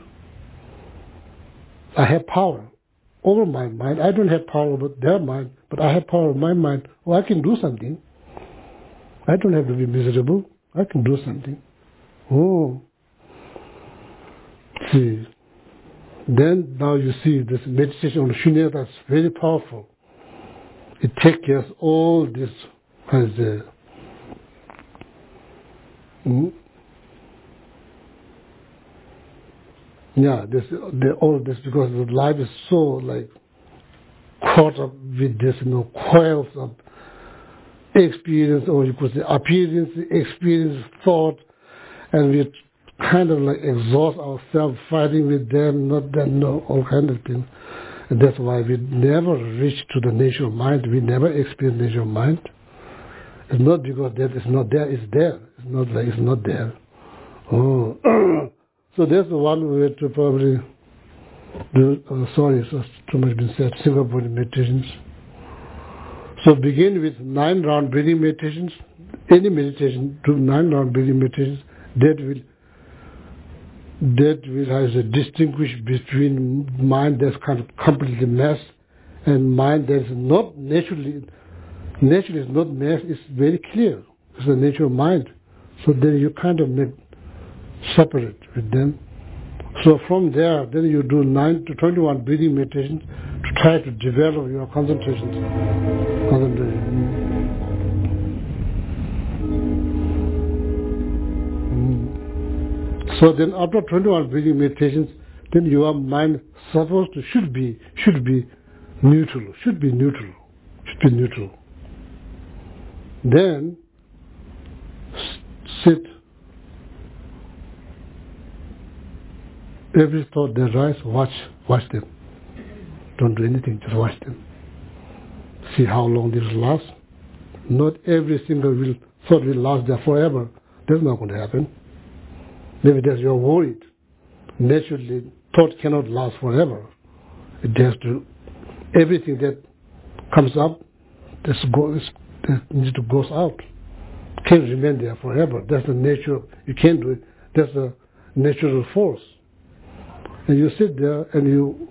I have power over my mind. I don't have power over their mind, but I have power over my mind. Oh, I can do something. I don't have to be miserable. I can do something. Oh, see. Then now you see this meditation on shunyata is very powerful. It takes care of all this as a mm, yeah, this the, all this because life is so like caught up with this, you know, coils of experience, or you could say appearance, experience, thought, and we kind of like exhaust ourselves fighting with them, not that, no, all kind of things. And that's why we never reach to the nature of mind. We never experience nature of mind. It's not because that is not there, it's there. It's not like it's not there. Oh. So that's the one way to probably do, uh, sorry, so too much been said, single body meditations. So begin with nine round breathing meditations. Any meditation, do nine round breathing meditations. That will that will has a distinguish between mind that's kind of completely masked and mind that's not naturally, naturally is not masked. It's very clear. It's the nature of mind. So then you kind of make separate with them. So from there, then you do nine to twenty-one breathing meditations to try to develop your concentration. concentration. So then after twenty-one breathing meditations, then your mind supposed to, should be, should be neutral, should be neutral, should be neutral. Then s- sit. Every thought that arises, watch, watch them. Don't do anything, just watch them. See how long this lasts. Not every single will, thought will last there forever. That's not going to happen. Maybe that's you're worried. Naturally, thought cannot last forever. It has to, everything that comes up, that's goes, that needs to goes out. Can't remain there forever. That's the nature. You can't do it. That's the natural force. And you sit there and you,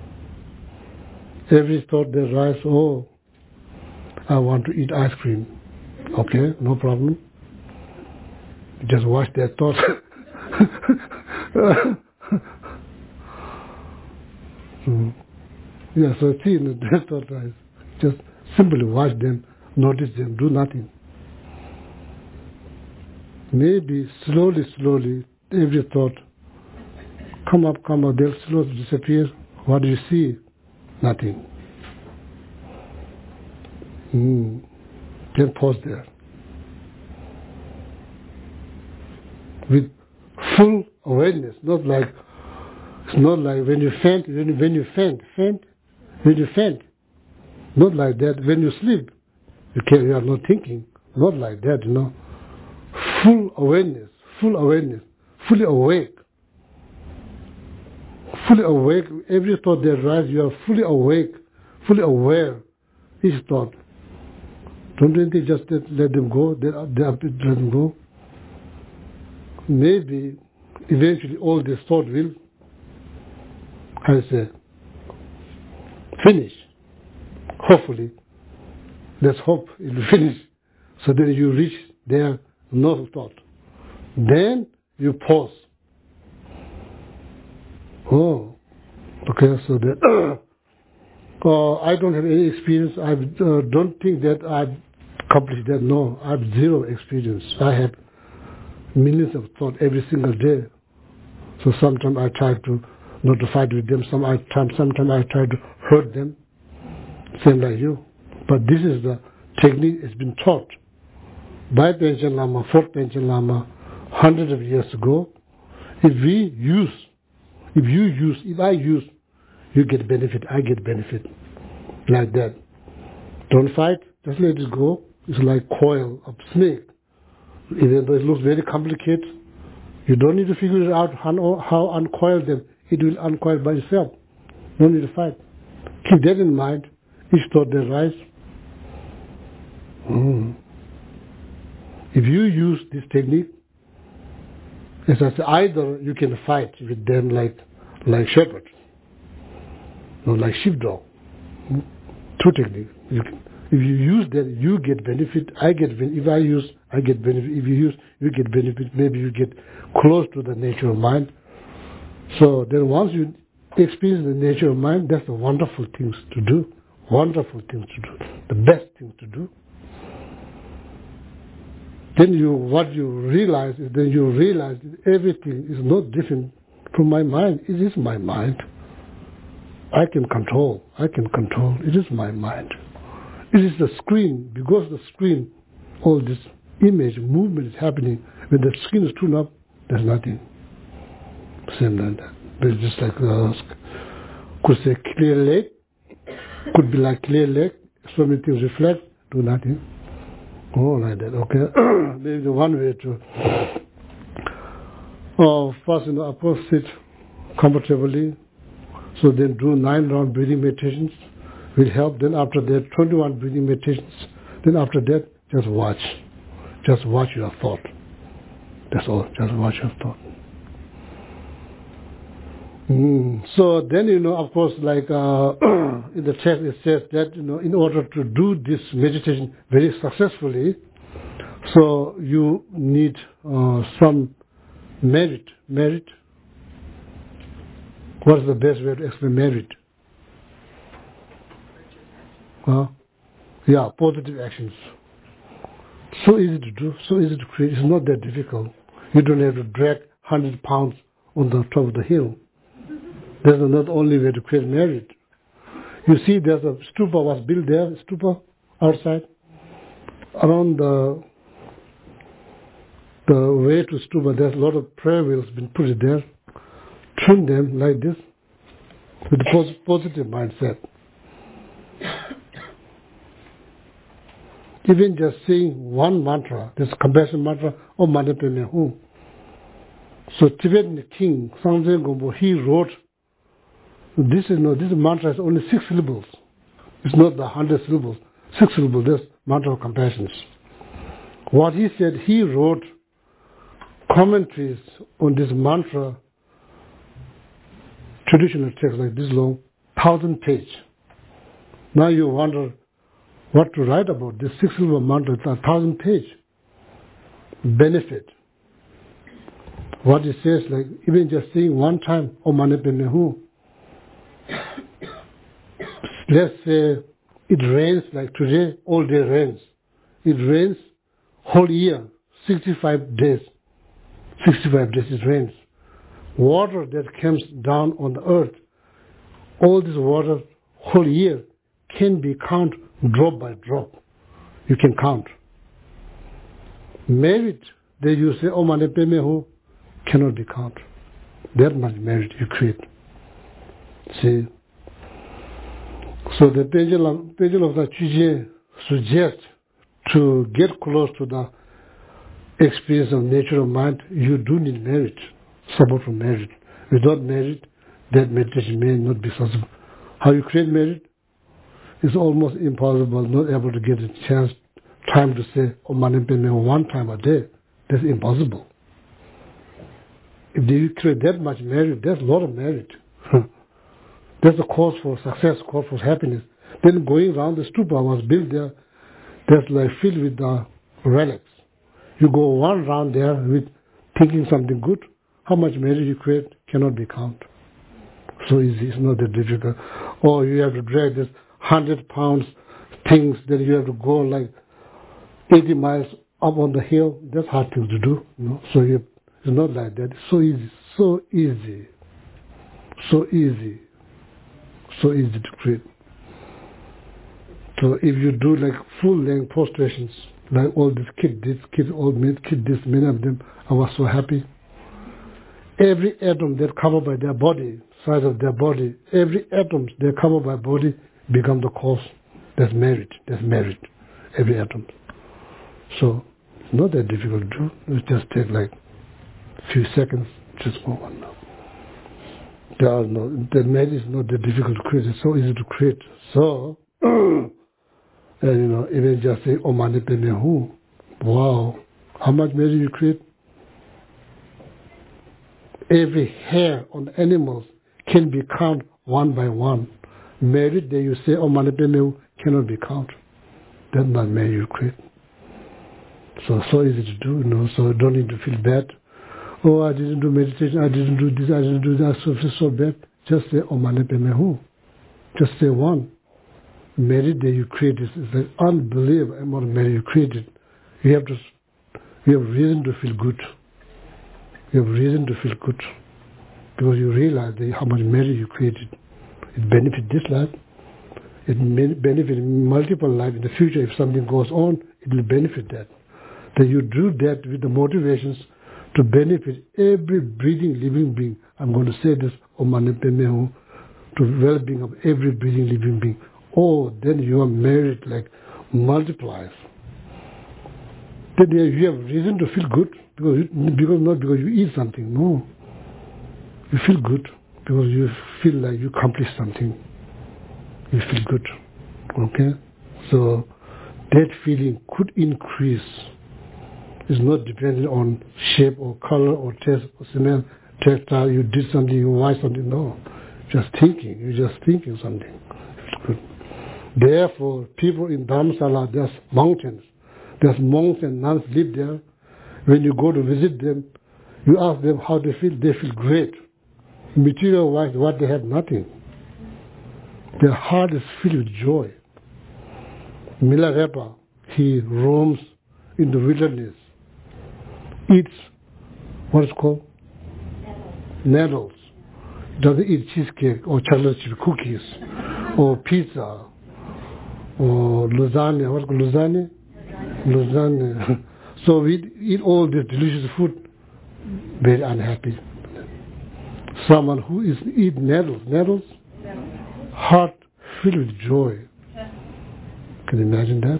every thought that arises, oh, I want to eat ice cream. Okay, no problem. Just watch their thoughts. so, yeah, so see, their thought rise. Just simply watch them, notice them, do nothing. Maybe slowly, slowly, every thought come up, come up, they'll slowly disappear. What do you see? Nothing. Mm. Then pause there. With full awareness, not like, it's not like when you faint, when you, when you faint, faint, when you faint, not like that. When you sleep, you can, you are not thinking, not like that, you know. Full awareness, full awareness, fully awake. Fully awake, every thought that arises, you are fully awake, fully aware, each thought. Don't you think just let, let them go, they, they let them go? Maybe eventually all this thought will, I say, finish. Hopefully, let's hope it will finish. So then you reach there, no thought. Then you pause. Oh, okay, so that, uh, I don't have any experience. I uh, don't think that I've accomplished that. No, I have zero experience. I have millions of thoughts every single day. So sometimes I try to not to fight with them. Some I time, sometimes I try to hurt them. Same like you. But this is the technique that's been taught by Panchen Lama, fourth Panchen Lama, hundreds of years ago. If we use, if you use, if I use, you get benefit, I get benefit. Like that. Don't fight, just let it go. It's like coil of snake. Even though it looks very complicated, you don't need to figure out how, how uncoil them. It will uncoil by itself. No need to fight. Keep that in mind. Each thought that rise. Mm. If you use this technique, as I say, either you can fight with them like like shepherds, or like sheepdog. Mm. Two techniques. You can, if you use that, you get benefit. I get benefit. If I use, I get benefit. If you use, you get benefit. Maybe you get close to the nature of mind. So then once you experience the nature of mind, that's the wonderful things to do. Wonderful things to do. The best thing to do. Then you, what you realize is then you realize that everything is not different from my mind. It is my mind. I can control. I can control. It is my mind. It is the screen. Because the screen, all this image, movement is happening. When the screen is tuned up, there's nothing. Same like that. It's just like, uh, could say clear lake. Could be like clear lake. So many things reflect, do nothing. Oh, like that, okay. Maybe the one way to, oh, first, you know, of course, sit comfortably. So then do nine round breathing meditations will help. Then after that, twenty-one breathing meditations. Then after that, just watch. Just watch your thought. That's all. Just watch your thought. Mm. So then, you know, of course, like uh, in the text it says that, you know, in order to do this meditation very successfully, so you need uh, some merit. Merit. What is the best way to explain merit? Uh, yeah, positive actions. So easy to do, so easy to create. It's not that difficult. You don't have to drag one hundred pounds on the top of the hill. That's not the only way to create merit. You see, there's a stupa was built there, stupa outside. Around the the way to stupa, there's a lot of prayer wheels been put there. Trim them like this with a positive mindset. Even just saying one mantra, this compassion mantra, Om Mani Padme Hum. So Tibetan king, Sangzen Gompo, he wrote, this is no, this mantra is only six syllables. It's not the hundred syllables. Six syllables, this mantra of compassion. What he said, he wrote commentaries on this mantra, traditional text like this long, thousand page. Now you wonder what to write about this six syllable mantra, a thousand page benefit. what it says, like even just saying one time, Om Mani Padme Hum. Let's say it rains like today, all day rains. It rains whole year, sixty-five days. sixty-five days it rains. Water that comes down on the earth, all this water whole year can be counted drop by drop. You can count. Merit that you say, Om Mani Padme Hum, cannot be counted. That much merit you create. See? So the pendulum, pendulum of the Chujie suggests to get close to the experience of nature of mind, you do need merit, support from merit. Without merit, that meditation may not be possible. How you create merit? It's almost impossible, not able to get a chance, time to say Om Mani Padme Hum one time a day. That's impossible. If you create that much merit, that's a lot of merit. That's the cause for success, cause for happiness. Then going around the stupa was built there, that's like filled with the relics. You go one round there with thinking something good, how much merit you create cannot be counted. So easy, it's not that difficult. Or you have to drag this hundred pounds things, then you have to go like eighty miles up on the hill. That's hard thing to do, you know. So you, it's not like that. It's so easy, so easy, so easy, so easy to create. So if you do like full length prostrations, like all these kids, this kid, all men, kid, this many of them, I was so happy. Every atom that covered by their body, size of their body, every atom that covered by body become the cause. That's merit. That's merit. Every atom. So it's not that difficult to do. It just take like a few seconds. Just go on now. There are no, the merit is not that difficult to create. It's so easy to create. So, and you know, even just say Om Mani Padme Hum. Wow, how much merit you create? Every hair on animals can be counted one by one. Merit that you say Om Mani Padme Hum cannot be counted. That's not merit you create. So so easy to do, you know. So you don't need to feel bad. Oh, I didn't do meditation. I didn't do this. I didn't do that. So feel so bad. Just say Om Mani Padme Hum. Just say one. Merit that you created is an unbelievable amount of merit you created. You have to, you have reason to feel good. You have reason to feel good because you realize that how much merit you created. It benefits this life. It may benefit multiple lives in the future. If something goes on, it will benefit that. That you do that with the motivations to benefit every breathing living being. I'm going to say this, Om Mani Padme Hum, to well-being of every breathing living being. Oh, then your merit like multiplies. Then you have reason to feel good because you, because not because you eat something. No, you feel good because you feel like you accomplished something. You feel good. Okay, so that feeling could increase. It's not dependent on shape or color or taste or smell, textile. You did something, you watched something. No, just thinking. You're just thinking something. It's good. Therefore, people in Dharamsala, there's mountains. There's monks and nuns live there. When you go to visit them, you ask them how they feel. They feel great. Material-wise, what they have, nothing. Their heart is filled with joy. Milarepa, he roams in the wilderness, eats what is called nettles. He doesn't eat cheesecake or chocolate chip cookies or pizza or lasagna. What's called lasagna? Lasagna. So we eat all this delicious food, very unhappy. Someone who is eat nettles, nettles, heart filled with joy. Can you imagine that?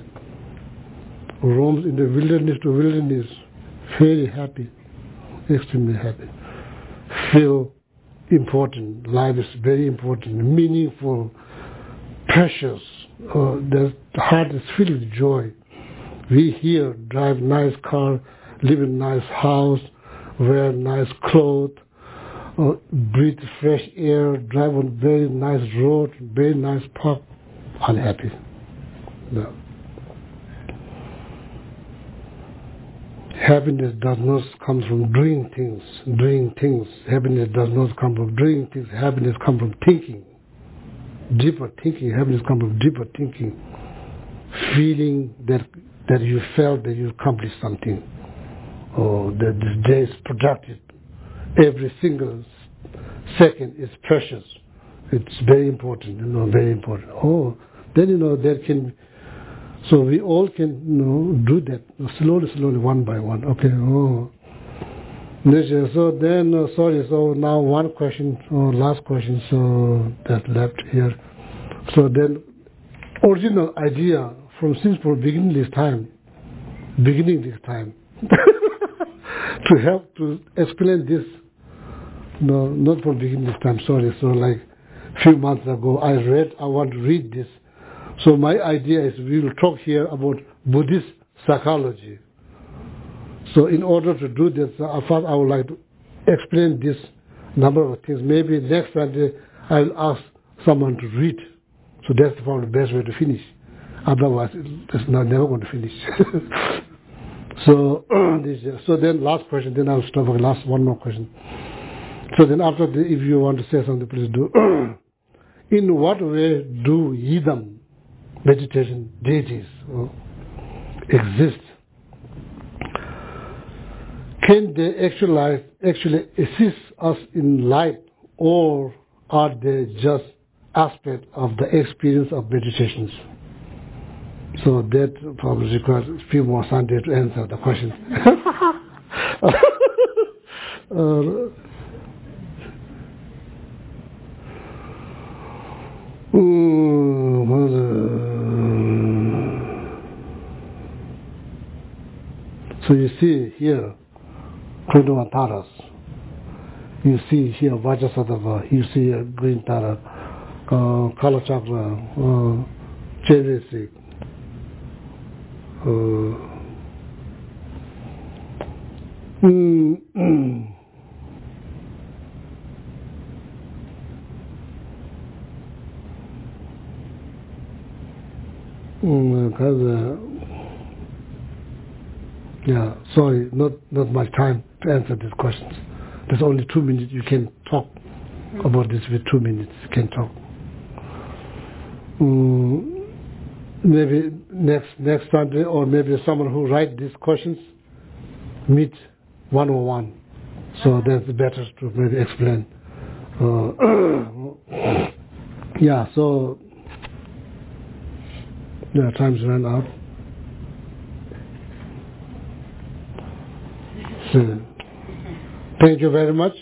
Roams in the wilderness to wilderness, very happy, extremely happy. Feel important. Life is very important, meaningful, precious. Uh, the heart is filled with joy. We here drive nice car, live in nice house, wear nice clothes, uh, breathe fresh air, drive on very nice road, very nice park. Unhappy. No. happiness does not come from doing things, doing things. Happiness does not come from doing things. Happiness comes from thinking, deeper thinking. Happiness comes from deeper thinking, feeling that that you felt that you accomplished something, or that this day is productive. Every single second is precious. It's very important, you know, very important. Oh, then you know that can. So we all can, you know, do that slowly, slowly, one by one. Okay. Oh. So then, uh, sorry. So now one question, oh, last question. So that left here. So then, original idea from since for beginning this time, beginning this time, to help to explain this. No, not for beginning this time. Sorry. So like few months ago, I read. I want to read this. So my idea is we will talk here about Buddhist psychology. So in order to do this, I thought I would like to explain this number of things. Maybe next Sunday I'll ask someone to read. So that's probably the best way to finish. Otherwise, it's not never going to finish. so this, so then last question. Then I'll stop. Last one more question. So then after the, if you want to say something, please do. In what way do Yidam meditation deities uh, exist? Can they actually, actually assist us in life, or are they just aspect of the experience of meditations? So that probably requires a few more Sundays to answer the question. uh, So you see here, twenty-one taras. You see here Vajrasattva. You see uh, green tara, uh, Kala Chakra, uh, Chavesi. Uh, mm, mm. Because, uh, yeah, sorry, not not much time to answer these questions. There's only two minutes. You can talk about this with two minutes. You can talk. Um, maybe next next Sunday, or maybe someone who write these questions meet one on one. So that's better to maybe explain. Uh, yeah. So. Yeah, time's run out. So, thank you very much.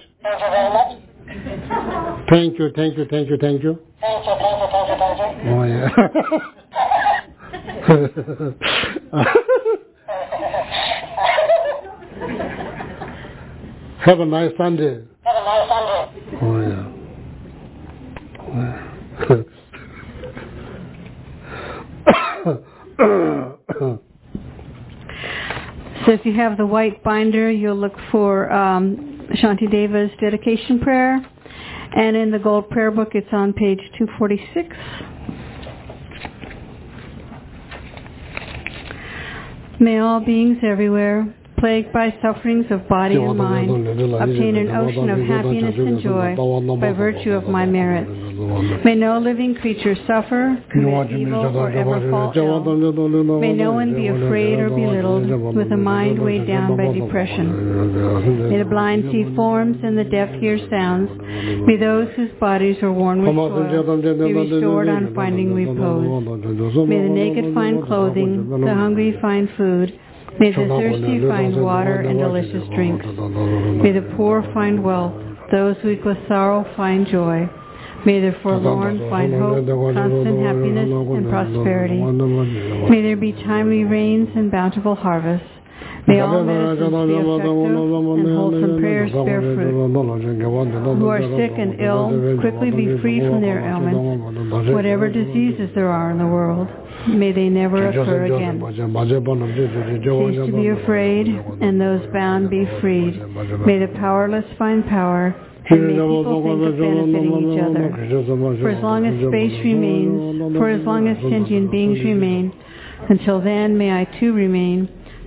Thank you, thank you, thank you, thank you. Thank you, thank you, thank you, thank you. Oh, yeah. Have a nice Sunday. Have a nice Sunday. Oh, yeah. So if you have the white binder, you'll look for um, Shantideva's dedication prayer. And in the gold prayer book, it's on page two forty-six. May all beings everywhere, plagued by sufferings of body and mind, obtain an ocean of happiness and joy by virtue of my merits. May no living creature suffer, commit evil, or ever fall ill. May no one be afraid or belittled, with a mind weighed down by depression. May the blind see forms and the deaf hear sounds. May those whose bodies are worn with toil be restored on finding repose. May the naked find clothing, the hungry find food. May the thirsty find water and delicious drinks. May the poor find wealth, those weak with sorrow find joy. May the forlorn find hope, constant happiness, and prosperity. May there be timely rains and bountiful harvests. May all medicines be effective and wholesome prayers bear fruit. Who are sick and ill, quickly be freed from their ailments. Whatever diseases there are in the world, may they never occur again. Cease to be afraid, and those bound be freed. May the powerless find power, and may people think of benefiting each other. For as long as space remains, for as long as sentient beings remain, until then may I too remain,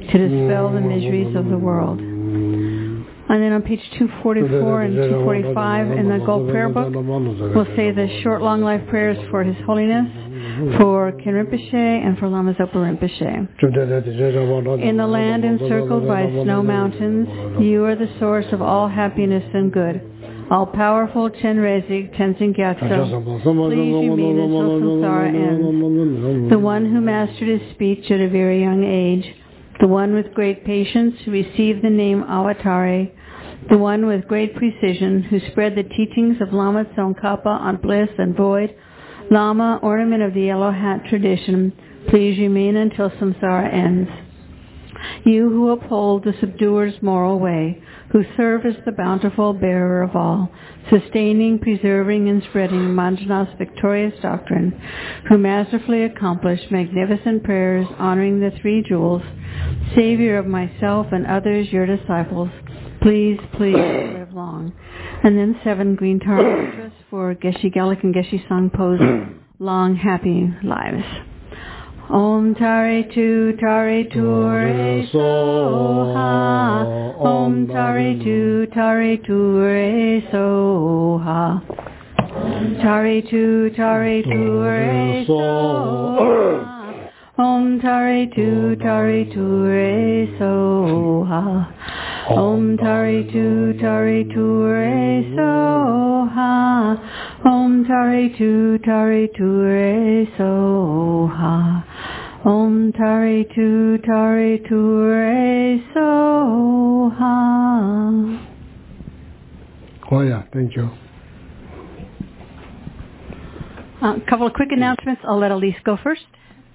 to dispel the miseries of the world. And then on page two forty-four and two forty-five in the Gold Prayer Book, we'll say the short, long life prayers for His Holiness, for Khen Rinpoche, and for Lama Zopa Rinpoche. In the land encircled by snow mountains, you are the source of all happiness and good. All-powerful Chenrezig Tenzin Gyatso, please you mean until samsara ends. The one who mastered his speech at a very young age. The one with great patience who received the name Avatare, the one with great precision who spread the teachings of Lama Tsongkhapa on bliss and void, Lama, ornament of the yellow hat tradition, please remain until samsara ends. You who uphold the subduer's moral way, who serve as the bountiful bearer of all, sustaining, preserving, and spreading Manjana's victorious doctrine, who masterfully accomplish magnificent prayers honoring the three jewels, Savior of myself and others, your disciples, please, please live long. And then seven green tar mantras for Geshe Gelik and Geshe Sangpo's long, happy lives. Om Tare Tu Tare Tu Re So Ha. Om Tare Tu Tare Tu Re So Ha. Om Tare Tu Tare Tu Re So Ha. Om Tare Tu Tare Tu Re So Ha. Om Tare Tu Tare Tu Re So Ha. Om Tare Tu Tare Tu Re So Ha. Om Tare Tu Tare Tu Re So Ha. Oh yeah, thank you. A uh, couple of quick announcements. I'll let Elise go first.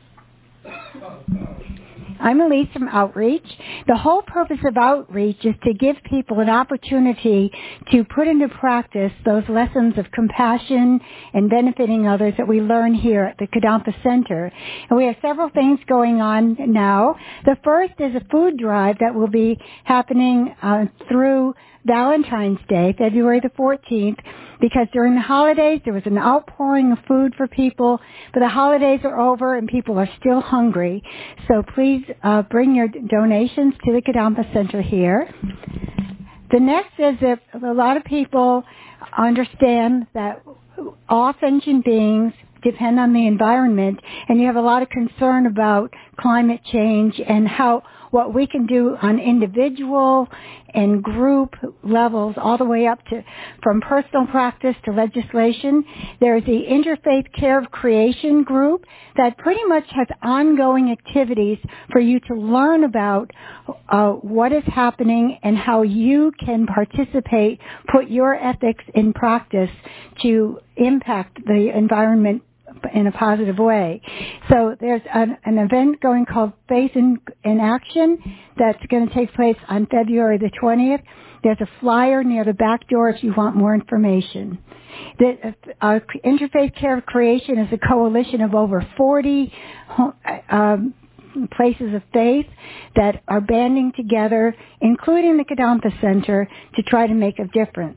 I'm Elise from Outreach. The whole purpose of Outreach is to give people an opportunity to put into practice those lessons of compassion and benefiting others that we learn here at the Kadampa Center. And we have several things going on now. The first is a food drive that will be happening uh, through Valentine's Day, February the fourteenth, because during the holidays there was an outpouring of food for people, but the holidays are over and people are still hungry. So please uh, bring your donations to the Kadampa Center here. The next is that a lot of people understand that all sentient beings depend on the environment, and you have a lot of concern about climate change and how what we can do on individual and group levels all the way up to from personal practice to legislation. There's the Interfaith Care of Creation group that pretty much has ongoing activities for you to learn about uh, what is happening and how you can participate, put your ethics in practice to impact the environment in a positive way. So there's an, an event going called Faith in, in Action that's going to take place on February the twentieth. There's a flyer near the back door if you want more information. The uh, Interfaith Care of Creation is a coalition of over forty um, places of faith that are banding together, including the Kadampa Center, to try to make a difference.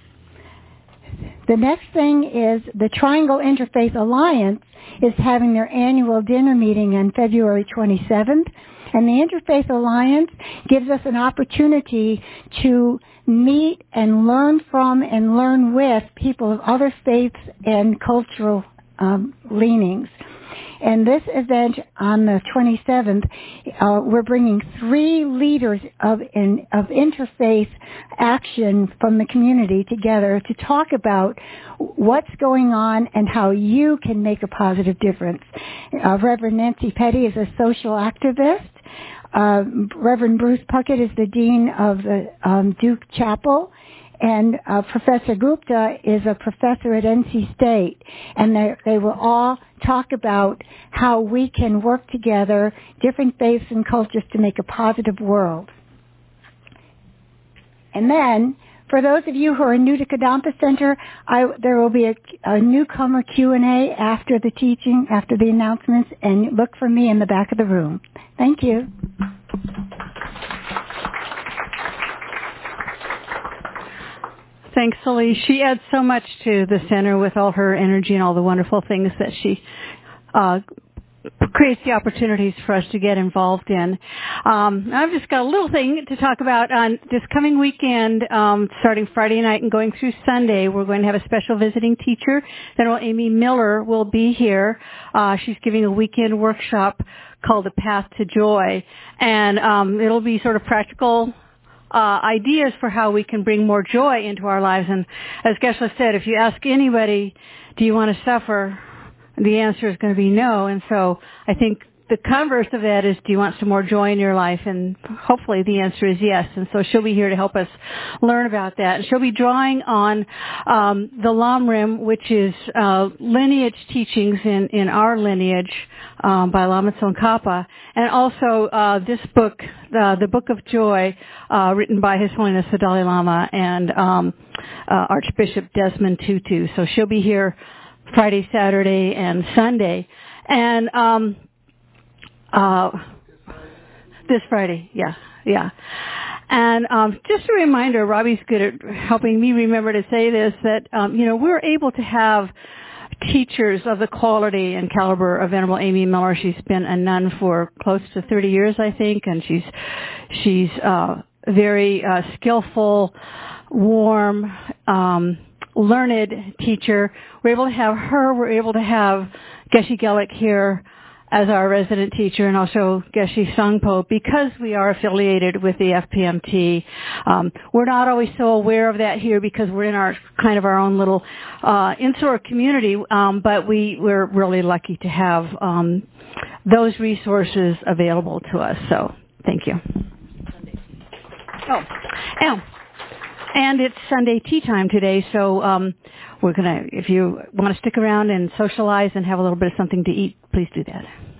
The next thing is the Triangle Interfaith Alliance is having their annual dinner meeting on February twenty-seventh. And the Interfaith Alliance gives us an opportunity to meet and learn from and learn with people of other faiths and cultural um, leanings. And this event on the twenty-seventh, uh, we're bringing three leaders of in, of interfaith action from the community together to talk about what's going on and how you can make a positive difference. Uh, Reverend Nancy Petty is a social activist. Uh, Reverend Bruce Puckett is the dean of the um, Duke Chapel. And uh, Professor Gupta is a professor at N C State, and they, they will all talk about how we can work together, different faiths and cultures, to make a positive world. And then, for those of you who are new to Kadampa Center, I, there will be a, a newcomer Q and A after the teaching, after the announcements, and look for me in the back of the room. Thank you. Thanks, Elise. She adds so much to the center with all her energy and all the wonderful things that she uh, creates the opportunities for us to get involved in. Um, I've just got a little thing to talk about on this coming weekend, um, starting Friday night and going through Sunday. We're going to have a special visiting teacher. Venerable Amy Miller will be here. Uh, she's giving a weekend workshop called The Path to Joy, and um, it'll be sort of practical Uh, ideas for how we can bring more joy into our lives. And as Geshe said, if you ask anybody, do you want to suffer? The answer is going to be no. And so I think the converse of that is, do you want some more joy in your life? And hopefully the answer is yes. And so she'll be here to help us learn about that. And she'll be drawing on um, the Lamrim, which is uh, lineage teachings in, in our lineage um, by Lama Tsongkhapa, and also uh, this book, uh, the Book of Joy, uh, written by His Holiness the Dalai Lama and um, uh, Archbishop Desmond Tutu. So she'll be here Friday, Saturday, and Sunday. And um, Uh, this Friday, yeah, yeah. And um, just a reminder, Robbie's good at helping me remember to say this, that, um, you know, we're able to have teachers of the quality and caliber of Venerable Amy Miller. She's been a nun for close to thirty years, I think, and she's she's uh, very uh, skillful, warm, um, learned teacher. We're able to have her. We're able to have Geshe Gelik here as our resident teacher, and also Geshe Sangpo, because we are affiliated with the F P M T. Um, we're not always so aware of that here because we're in our kind of our own little uh, insular community, um, but we, we're really lucky to have um, those resources available to us. So thank you. Oh, and, and it's Sunday tea time today, so um, we're gonna. If you want to stick around and socialize and have a little bit of something to eat, please do that.